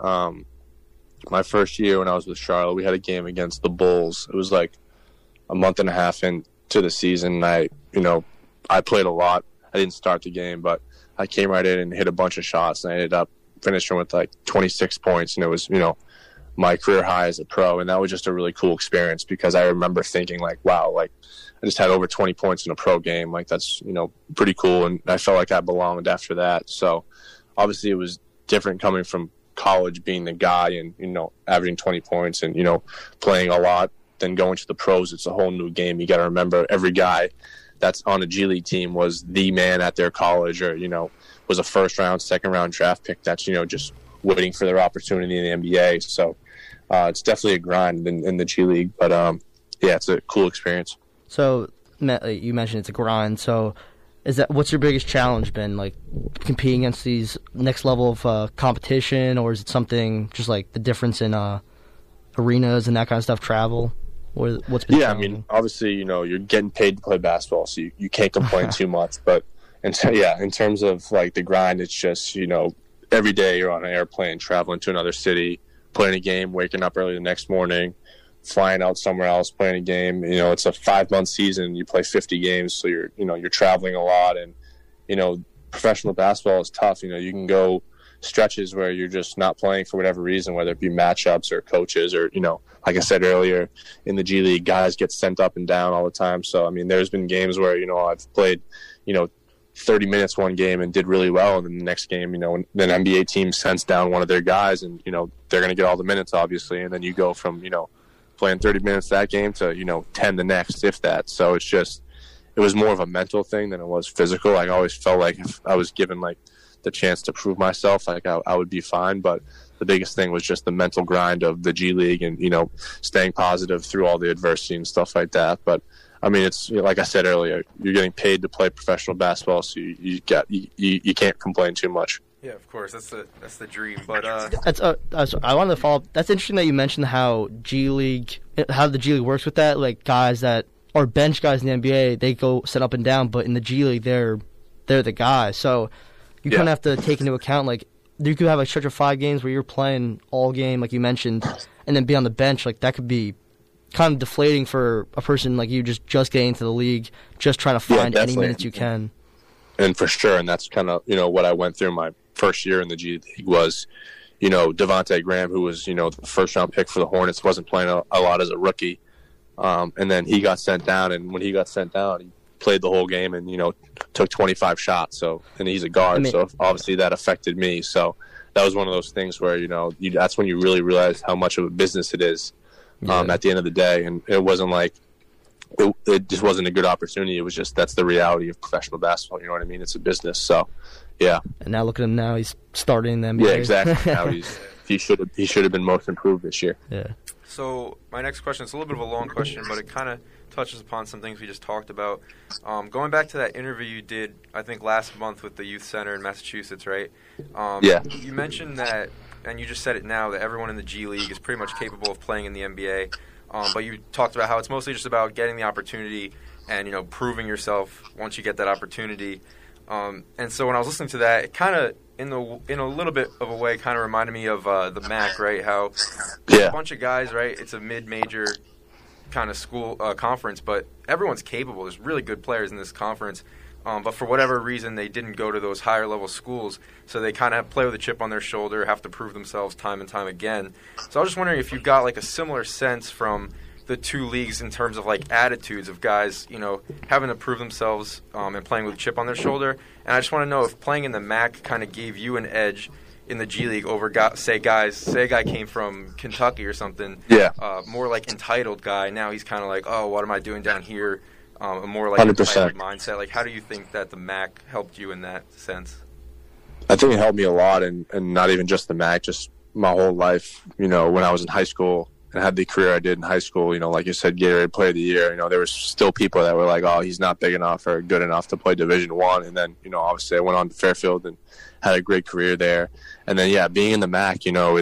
my first year when I was with Charlotte, we had a game against the Bulls. It was a month and a half into the season. I played a lot. I didn't start the game, but I came right in and hit a bunch of shots, and I ended up finishing with 26 points, and it was my career high as a pro, and that was just a really cool experience, because I remember thinking wow, I just had over 20 points in a pro game, that's pretty cool, and I felt like I belonged after that. So obviously it was different coming from college, being the guy and averaging 20 points and playing a lot, than going to the pros. It's a whole new game. You got to remember, every guy that's on a G League team was the man at their college, or was a first round, second round draft pick that's just waiting for their opportunity in the NBA. So it's definitely a grind in the G League, but it's a cool experience. So you mentioned it's a grind. So what's your biggest challenge been, competing against these next level of competition, or is it something just the difference in arenas and that kind of stuff, travel? Or what's been challenging? I mean, obviously you're getting paid to play basketball, so you can't complain too much, but in terms of the grind, it's just, every day you're on an airplane traveling to another city, playing a game, waking up early the next morning, flying out somewhere else, playing a game. It's a 5-month season. You play 50 games, so you're traveling a lot, and professional basketball is tough. You can go stretches where you're just not playing for whatever reason, whether it be matchups or coaches, or like I said earlier, in the G League, guys get sent up and down all the time. So I mean, there's been games where I've played 30 minutes one game and did really well, and then the next game, then NBA team sends down one of their guys, and they're going to get all the minutes, obviously, and then you go from playing 30 minutes that game to, 10 the next, if that. So it was more of a mental thing than it was physical. I always felt like if I was given like the chance to prove myself, like I would be fine. But the biggest thing was just the mental grind of the G League and, staying positive through all the adversity and stuff like that. But I mean, it's like I said earlier, you're getting paid to play professional basketball, so you can't complain too much. Yeah, of course, that's the dream. But I wanted to follow up. That's interesting that you mentioned how the G League works with that. Like guys that are bench guys in the NBA, they go sit up and down, but in the G League, they're the guys. So you kind of have to take into account like you could have a stretch of 5 games where you're playing all game, like you mentioned, and then be on the bench. Like that could be kind of deflating for a person like you just getting into the league, just trying to find any minutes you can. And for sure, and that's kind of what I went through my first year in the G League was, Devontae Graham, who was the first round pick for the Hornets, wasn't playing a lot as a rookie, and then he got sent down. And when he got sent down, he played the whole game and took 25 shots. So, and he's a guard, so obviously that affected me. So that was one of those things where that's when you really realize how much of a business it is. At the end of the day, and it wasn't like it just wasn't a good opportunity. It was just that's the reality of professional basketball. You know what I mean? It's a business. So, yeah. And now look at him now. He's starting in the NBA. Yeah, exactly. Now he should have been most improved this year. Yeah. So my next question is a little bit of a long question, but it kind of touches upon some things we just talked about. Going back to that interview you did, I think last month with the Youth Center in Massachusetts, right? Yeah. You mentioned that, and you just said it now, that everyone in the G League is pretty much capable of playing in the NBA. But you talked about how it's mostly just about getting the opportunity and, proving yourself once you get that opportunity. And so when I was listening to that, it kind of, in a little bit of a way, kind of reminded me of the MAC, right? How a bunch of guys, right? It's a mid-major kind of school conference, but everyone's capable. There's really good players in this conference. But for whatever reason, they didn't go to those higher-level schools, so they kind of play with a chip on their shoulder, have to prove themselves time and time again. So I was just wondering if you got like a similar sense from the two leagues in terms of like attitudes of guys, having to prove themselves and playing with a chip on their shoulder. And I just want to know if playing in the MAC kind of gave you an edge in the G League over, say a guy came from Kentucky or something, more like entitled guy. Now he's kind of like, oh, what am I doing down here? A more like 100% mindset. Like, how do you think that the MAC helped you in that sense? I think it helped me a lot, and not even just the MAC, just my whole life. When I was in high school and had the career I did in high school, like you said, Gatorade Player of the Year. There was still people that were like, "Oh, he's not big enough or good enough to play Division I." And then, obviously, I went on to Fairfield and had a great career there. And then, being in the MAC,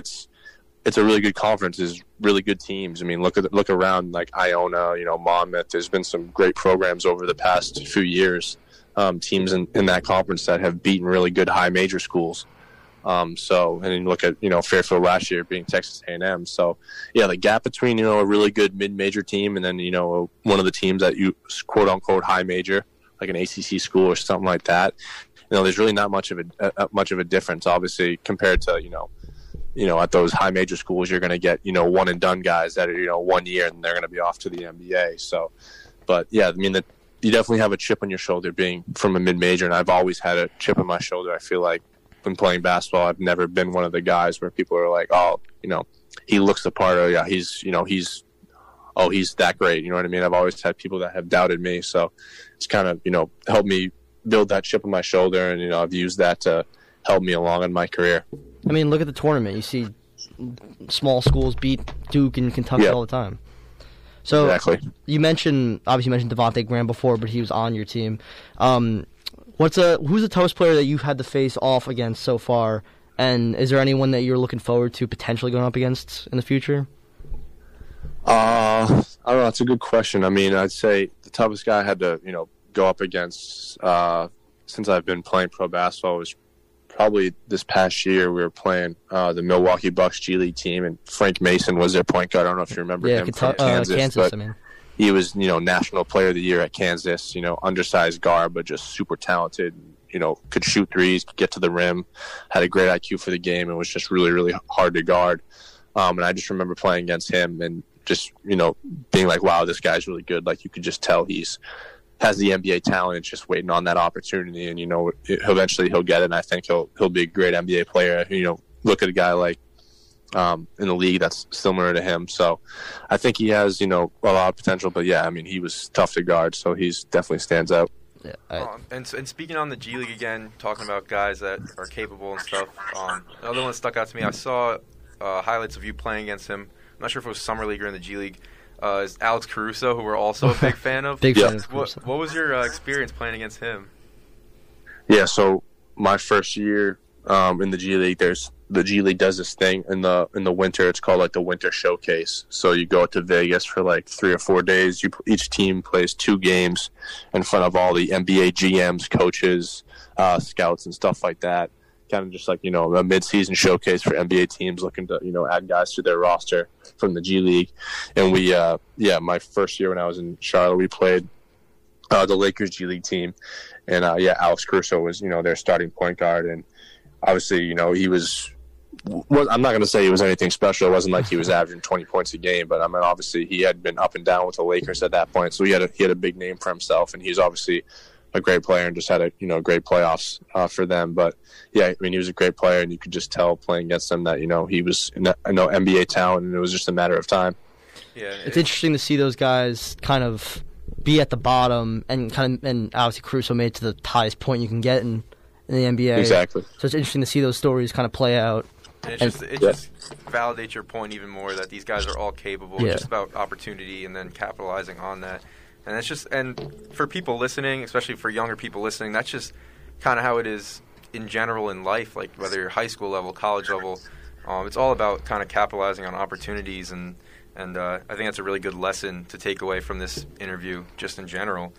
it's a really good conference. There's really good teams. I mean, look around like Iona, Monmouth. There's been some great programs over the past few years. Teams in that conference that have beaten really good high major schools. And then you look at Fairfield last year being Texas A&M. So the gap between a really good mid-major team and then one of the teams that you quote unquote high major, like an ACC school or something like that. There's really not much of a difference, obviously, compared to at those high major schools, you're going to get, one and done guys that are, 1 year and they're going to be off to the NBA. So, but yeah, I mean, you definitely have a chip on your shoulder being from a mid major. And I've always had a chip on my shoulder. I feel like when playing basketball, I've never been one of the guys where people are like, oh, he looks the part. Oh yeah, he's that great. You know what I mean? I've always had people that have doubted me. So it's kind of, helped me build that chip on my shoulder. And, I've used that to help me along in my career. I mean, look at the tournament. You see small schools beat Duke and Kentucky all the time. So exactly. You mentioned Devontae Graham before, but he was on your team. Who's the toughest player that you've had to face off against so far? And is there anyone that you're looking forward to potentially going up against in the future? I don't know. That's a good question. I mean, I'd say the toughest guy I had to, go up against since I've been playing pro basketball was probably this past year. We were playing the Milwaukee Bucks G League team, and Frank Mason was their point guard. I don't know if you remember him from Kansas, but he was, National Player of the Year at Kansas, undersized guard, but just super talented, could shoot threes, could get to the rim, had a great IQ for the game, and was just really, really hard to guard. And I just remember playing against him and just, being like, wow, this guy's really good. Like, you could just tell has the NBA talent. It's just waiting on that opportunity, and eventually he'll get it. And I think he'll be a great NBA player. Look at a guy like in the league that's similar to him. So I think he has, a lot of potential. But, yeah, I mean, he was tough to guard, so he's definitely stands out. Yeah, and speaking on the G League again, talking about guys that are capable and stuff, another one that stuck out to me, I saw highlights of you playing against him. I'm not sure if it was Summer League or in the G League. Is Alex Caruso, who we're also a big fan of. Big fan of Caruso. What was your experience playing against him? Yeah, so my first year in the G League, the G League does this thing in the winter. It's called like the Winter Showcase. So you go to Vegas for like 3 or 4 days. Each team plays 2 games in front of all the NBA GMs, coaches, scouts, and stuff like that. Kind of just like, a mid-season showcase for NBA teams looking to, add guys to their roster from the G League. And we, my first year when I was in Charlotte, we played the Lakers G League team. And, Alex Caruso was, their starting point guard. And obviously, he was I'm not going to say he was anything special. It wasn't like he was averaging 20 points a game. But, I mean, obviously he had been up and down with the Lakers at that point. So he had a big name for himself. And he's obviously a great player and just had great playoffs for them. But yeah, I mean, he was a great player, and you could just tell playing against him that he was NBA talent, and it was just a matter of time. Yeah, it's interesting to see those guys kind of be at the bottom, and obviously Caruso made it to the highest point you can get in the NBA. Exactly. So it's interesting to see those stories kind of play out. And it just validates your point even more that these guys are all capable. It's just about opportunity and then capitalizing on that. And it's just, and for people listening, especially for younger people listening, that's just kind of how it is in general in life, like whether you're high school level, college level. It's all about kind of capitalizing on opportunities, and I think that's a really good lesson to take away from this interview, just in general.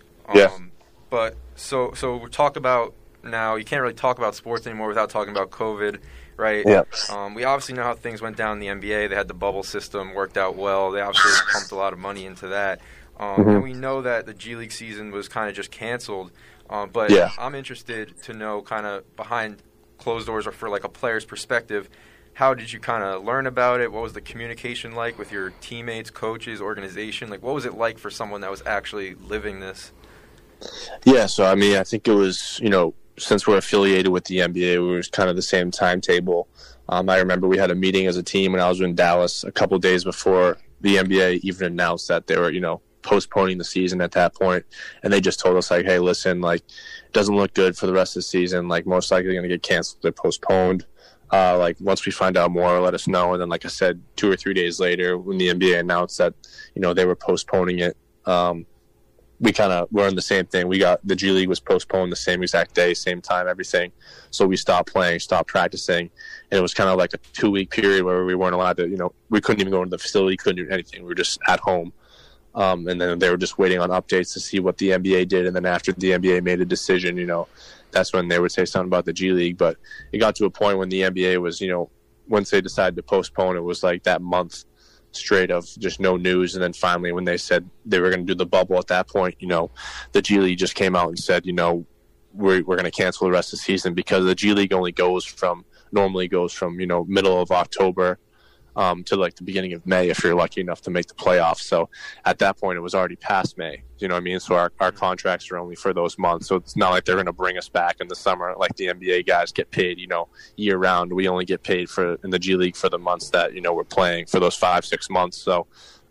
But so we talk about now, you can't really talk about sports anymore without talking about COVID, right? Yeah. We obviously know how things went down in the NBA. They had the bubble system, worked out well. They obviously pumped a lot of money into that. And we know that the G League season was kind of just canceled. But I'm interested to know kind of behind closed doors, or for like a player's perspective, how did you kind of learn about it? What was the communication like with your teammates, coaches, organization? Like, what was it like for someone that was actually living this? Yeah, so I mean, I think it was, since we're affiliated with the NBA, we were kind of the same timetable. I remember we had a meeting as a team when I was in Dallas a couple of days before the NBA even announced that they were, postponing the season at that point. And they just told us, like, hey, listen, like, it doesn't look good for the rest of the season. Like, most likely going to get canceled. They're postponed. Like, once we find out more, let us know. And then, like I said, 2 or 3 days later, when the NBA announced that, they were postponing it, we kind of learned the same thing. The G League was postponed the same exact day, same time, everything. So we stopped playing, stopped practicing. And it was kind of like a 2-week period where we weren't allowed to, we couldn't even go into the facility, couldn't do anything. We were just at home. And then they were just waiting on updates to see what the NBA did. And then after the NBA made a decision, that's when they would say something about the G League. But it got to a point when the NBA was, once they decided to postpone, it was like that month straight of just no news. And then finally, when they said they were going to do the bubble at that point, the G League just came out and said, we're going to cancel the rest of the season, because the G League only normally goes from, middle of October to like the beginning of May if you're lucky enough to make the playoffs. So at that point, it was already past May. You know what I mean? So our contracts are only for those months. So it's not like they're going to bring us back in the summer like the NBA guys get paid, year round. We only get paid in the G League for the months that, we're playing, for those 5-6 months. So,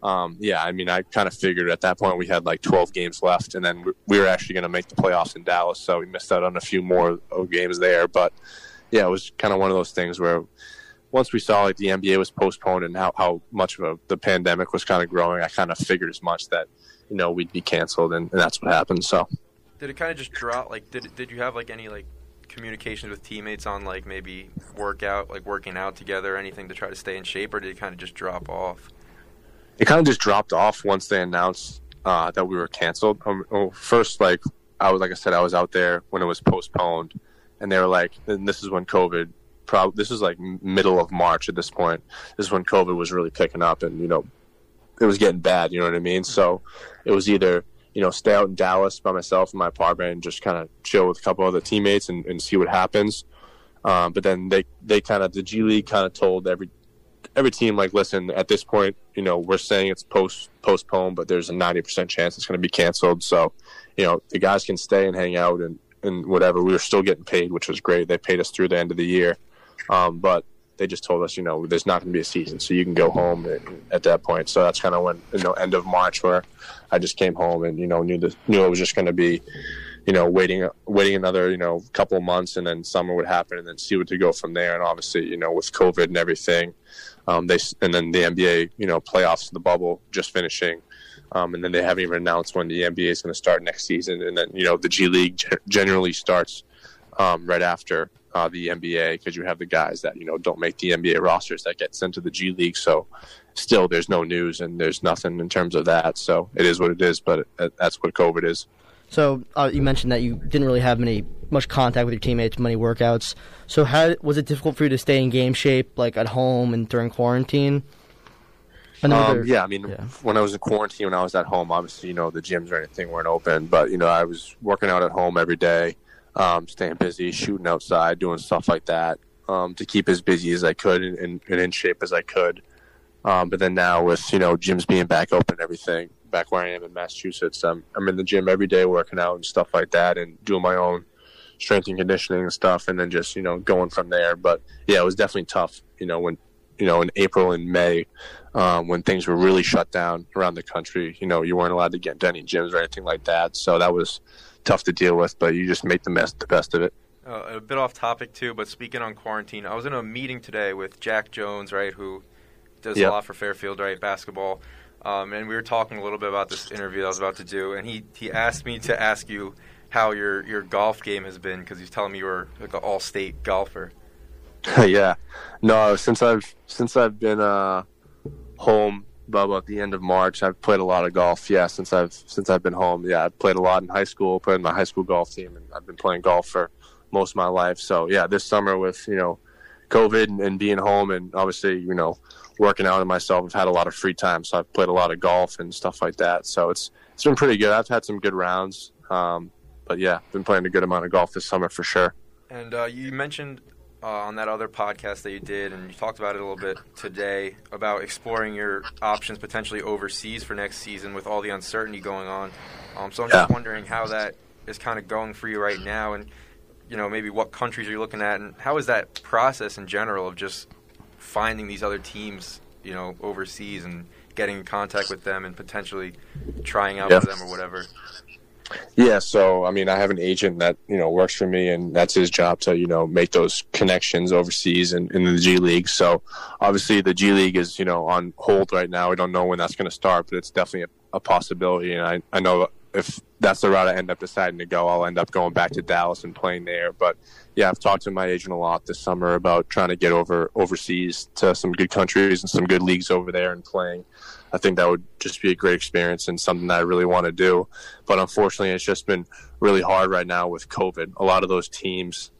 I mean, I kind of figured at that point we had like 12 games left, and then we were actually going to make the playoffs in Dallas. So we missed out on a few more games there. But yeah, it was kind of one of those things where once we saw like the NBA was postponed and how much of the pandemic was kind of growing, I kind of figured as much that, we'd be canceled, and that's what happened. So did it kind of just drop? Like, did you have like any like communications with teammates on like maybe working out together, or anything to try to stay in shape, or did it kind of just drop off? It kind of just dropped off once they announced that we were canceled. First, like I was out there when it was postponed, and they were like, and this is when COVID. This is like middle of March at this point. This is when COVID was really picking up, and it was getting bad. You know what I mean? So it was either stay out in Dallas by myself in my apartment and just kind of chill with a couple other teammates and see what happens. But then the G League kind of told every team, like, listen, at this point, we're saying it's postponed, but there's a 90% chance it's going to be canceled. So the guys can stay and hang out and whatever. We were still getting paid, which was great. They paid us through the end of the year. But they just told us, there's not going to be a season, so you can go home at that point. So that's kind of when, end of March, where I just came home and, knew it was just going to be, waiting another, couple of months, and then summer would happen, and then see what to go from there. And obviously, with COVID and everything, and then the NBA, playoffs, the bubble just finishing. And then they haven't even announced when the NBA is going to start next season. And then, the G League generally starts right after the NBA, because you have the guys that, don't make the NBA rosters that get sent to the G League. So still there's no news and there's nothing in terms of that. So it is what it is, but that's what COVID is. So you mentioned that you didn't really have much contact with your teammates, many workouts. So was it difficult for you to stay in game shape, like at home and during quarantine? When I was in quarantine, when I was at home, obviously, the gyms or anything weren't open. But, I was working out at home every day, staying busy, shooting outside, doing stuff like that, to keep as busy as I could and in shape as I could. But then now with, gyms being back open and everything, back where I am in Massachusetts, I'm in the gym every day working out and stuff like that, and doing my own strength and conditioning and stuff, and then just, going from there. But, yeah, it was definitely tough, when in April and May, when things were really shut down around the country, you weren't allowed to get into any gyms or anything like that. So that was tough to deal with, but you just make the best of it. A bit off topic too, but speaking on quarantine, I was in a meeting today with Jack Jones, right, who does a lot for Fairfield, right, basketball. And we were talking a little bit about this interview that I was about to do, and he asked me to ask you how your golf game has been, because he's telling me you were like an all-state golfer. Yeah, no. Since I've been home, Bubba, at the end of March, I've played a lot of golf. Yeah, since I've been home. Yeah, I've played a lot in high school. Played in my high school golf team, and I've been playing golf for most of my life. So yeah, this summer with COVID and being home, and obviously working out on myself, I've had a lot of free time. So I've played a lot of golf and stuff like that. So it's been pretty good. I've had some good rounds, but yeah, been playing a good amount of golf this summer for sure. And you mentioned on that other podcast that you did, and you talked about it a little bit today, about exploring your options potentially overseas for next season with all the uncertainty going on. So I'm just wondering how that is kind of going for you right now, and maybe what countries you're looking at, and how is that process in general of just finding these other teams, overseas and getting in contact with them and potentially trying out for them or whatever. Yeah, so, I have an agent that, works for me, and that's his job to, make those connections overseas and in the G League. So, obviously, the G League is, on hold right now. We don't know when that's going to start, but it's definitely a possibility. And I know if that's the route I end up deciding to go, I'll end up going back to Dallas and playing there. But, yeah, I've talked to my agent a lot this summer about trying to get overseas to some good countries and some good leagues over there and playing. I think that would just be a great experience and something that I really want to do. But unfortunately, it's just been really hard right now with COVID. A lot of those teams,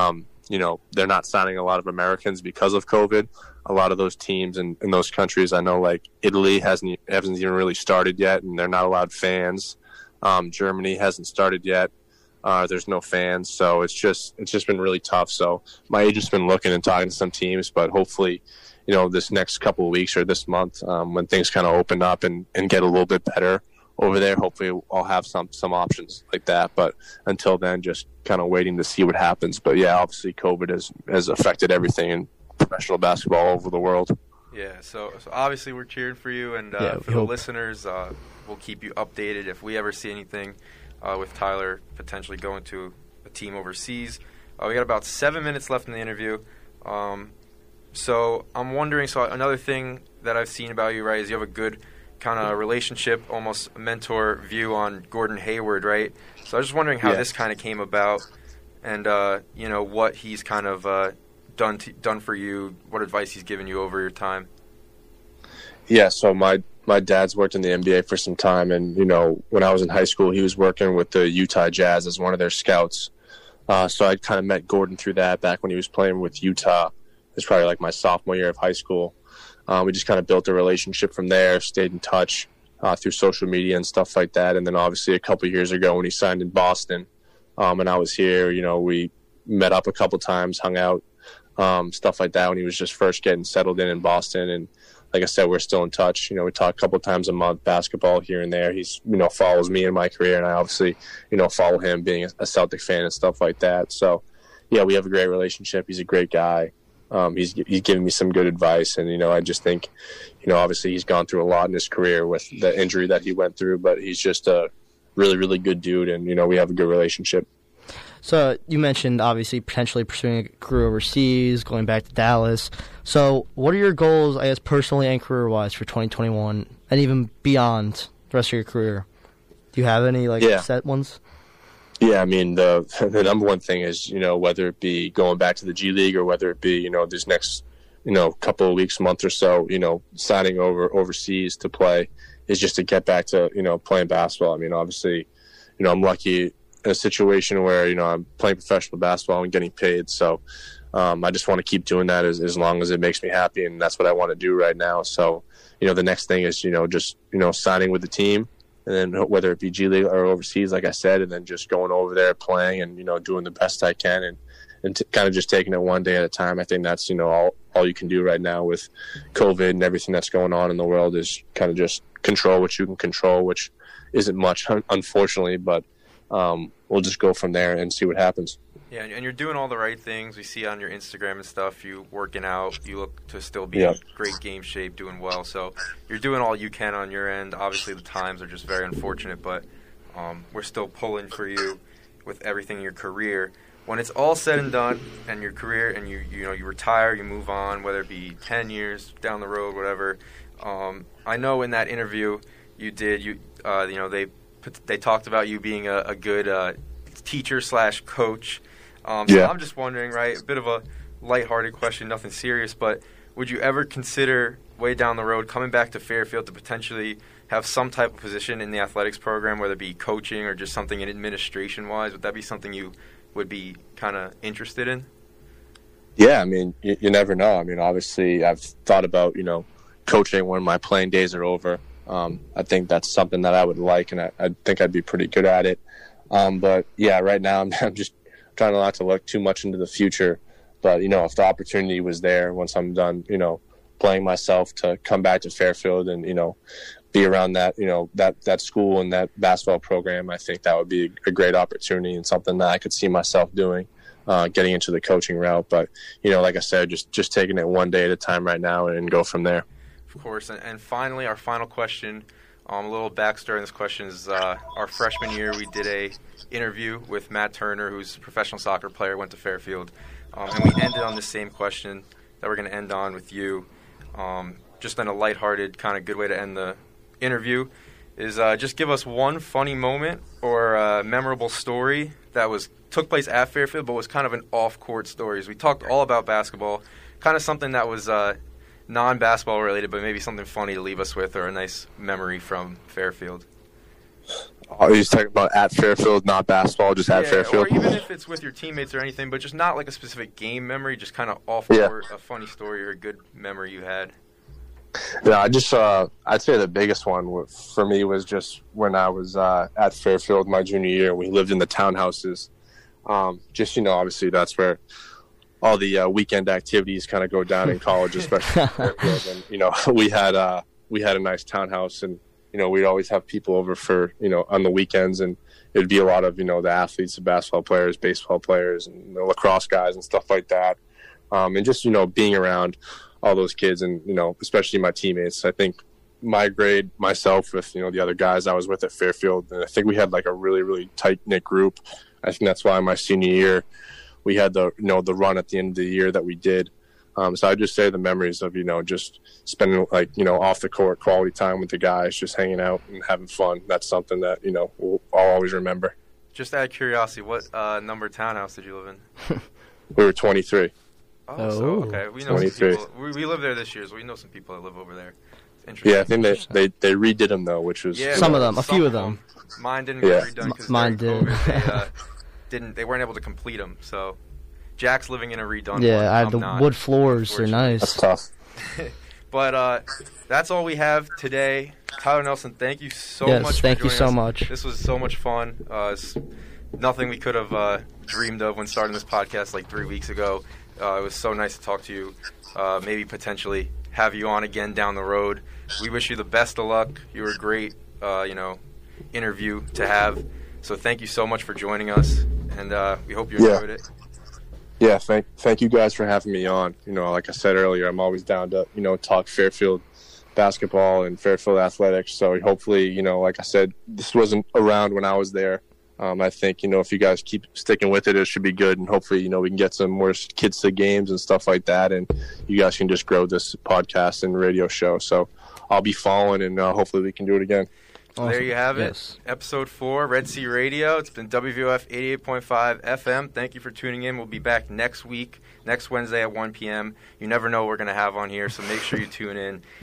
they're not signing a lot of Americans because of COVID. A lot of those teams in those countries, I know, like Italy hasn't even really started yet, and they're not allowed fans. Germany hasn't started yet. There's no fans, so it's just been really tough. So my agent's been looking and talking to some teams, but hopefully, this next couple of weeks or this month, when things kind of open up and get a little bit better over there, hopefully I'll have some options like that. But until then, just kind of waiting to see what happens. But yeah, obviously COVID has affected everything in professional basketball all over the world. Yeah, so obviously we're cheering for you, and for the listeners, we'll keep you updated if we ever see anything with Tyler potentially going to a team overseas. We got about 7 minutes left in the interview. So I'm wondering, another thing that I've seen about you, right, is you have a good kind of relationship, almost mentor view on Gordon Hayward, right? So I was just wondering how this kind of came about, and what he's kind of done for you, what advice he's given you over your time. Yeah, so my dad's worked in the NBA for some time, and when I was in high school, he was working with the Utah Jazz as one of their scouts. So I kind of met Gordon through that back when he was playing with Utah. It was probably like my sophomore year of high school. We just kind of built a relationship from there, stayed in touch through social media and stuff like that. And then obviously a couple of years ago when he signed in Boston, and I was here, we met up a couple times, hung out, stuff like that when he was just first getting settled in Boston. And like I said, we're still in touch. We talk a couple of times a month, basketball here and there. He's, follows me in my career, and I obviously, follow him being a Celtic fan and stuff like that. So, yeah, we have a great relationship. He's a great guy. He's given me some good advice, and I just think, obviously he's gone through a lot in his career with the injury that he went through, but he's just a really, really good dude, and we have a good relationship. So you mentioned obviously potentially pursuing a career overseas, going back to Dallas. So what are your goals, I guess, personally and career-wise for 2021, and even beyond the rest of your career? Do you have any set ones? Yeah, I mean, the number one thing is, whether it be going back to the G League or whether it be, these next, couple of weeks, month or so, signing overseas to play is just to get back to, playing basketball. I mean, obviously, I'm lucky in a situation where, I'm playing professional basketball and getting paid. So I just want to keep doing that as long as it makes me happy. And that's what I want to do right now. So, the next thing is, just, signing with the team. And then whether it be G League or overseas, like I said, and then just going over there, playing and, doing the best I can and kind of just taking it one day at a time. I think that's, all you can do right now with COVID and everything that's going on in the world is kind of just control what you can control, which isn't much, unfortunately, but we'll just go from there and see what happens. Yeah, and you're doing all the right things. We see on your Instagram and stuff, you working out. You look to still be in great game shape, doing well. So you're doing all you can on your end. Obviously, the times are just very unfortunate, but we're still pulling for you with everything in your career. When it's all said and done, and your career, and you retire, you move on, whether it be 10 years down the road, whatever. I know in that interview you did, they talked about you being a good teacher/coach. So I'm just wondering, right, a bit of a lighthearted question, nothing serious, but would you ever consider way down the road coming back to Fairfield to potentially have some type of position in the athletics program, whether it be coaching or just something in administration-wise? Would that be something you would be kind of interested in? Yeah, I mean, you never know. I mean, obviously, I've thought about, coaching when my playing days are over. I think that's something that I would like, and I think I'd be pretty good at it. But, yeah, right now I'm just trying not to look too much into the future. But, if the opportunity was there once I'm done, playing myself to come back to Fairfield and, be around that, that school and that basketball program, I think that would be a great opportunity and something that I could see myself doing, getting into the coaching route. But, like I said, just taking it one day at a time right now and go from there. Of course. And finally, our final question, a little backstory on this question is our freshman year, we did a interview with Matt Turner, who's a professional soccer player, went to Fairfield. And we ended on the same question that we're going to end on with you. Just in a lighthearted, kind of good way to end the interview is just give us one funny moment or a memorable story that took place at Fairfield but was kind of an off-court story. We talked all about basketball, kind of something that was non-basketball related, but maybe something funny to leave us with or a nice memory from Fairfield. Are you talking about at Fairfield, not basketball, just at Fairfield? Or even if it's with your teammates or anything, but just not like a specific game memory, just kind of off-court, a funny story or a good memory you had. Yeah, I'd say the biggest one for me was just when I was at Fairfield my junior year. We lived in the townhouses. Obviously that's where all the weekend activities kind of go down in college, especially Fairfield. And, we had a nice townhouse, and, we'd always have people over for, on the weekends, and it'd be a lot of, the athletes, the basketball players, baseball players, and the lacrosse guys and stuff like that. And just, being around all those kids and, especially my teammates. I think my grade, myself with, the other guys I was with at Fairfield, and I think we had like a really, really tight-knit group. I think that's why my senior year we had the run at the end of the year that we did. So I'd just say the memories of, just spending off the court quality time with the guys, just hanging out and having fun. That's something that, I'll always remember. Just out of curiosity, what number townhouse did you live in? We were 23. Oh, so, okay. We know 23. Some people. We live there this year, so we know some people that live over there. It's interesting. Yeah, I think they redid them, though, which was... Yeah, some of them, a few of them. Mine didn't get redone because mine did. They weren't able to complete them, so... Jack's living in a redone one. Yeah, I have the wood floors. They're nice. That's tough. But that's all we have today. Tyler Nelson, thank you so much for joining us. Thank you so much. This was so much fun. It's nothing we could have dreamed of when starting this podcast like 3 weeks ago. It was so nice to talk to you. Maybe potentially have you on again down the road. We wish you the best of luck. You were a great, interview to have. So thank you so much for joining us, and we hope you enjoyed it. Yeah, thank you guys for having me on. Like I said earlier, I'm always down to, talk Fairfield basketball and Fairfield athletics. So hopefully, like I said, this wasn't around when I was there. I think, if you guys keep sticking with it, it should be good. And hopefully, we can get some more kids to games and stuff like that. And you guys can just grow this podcast and radio show. So I'll be following, and hopefully we can do it again. So there you have it. Episode 4, Red Sea Radio. It's been WVOF 88.5 FM. Thank you for tuning in. We'll be back next week, next Wednesday at 1 p.m. You never know what we're going to have on here, so make sure you tune in.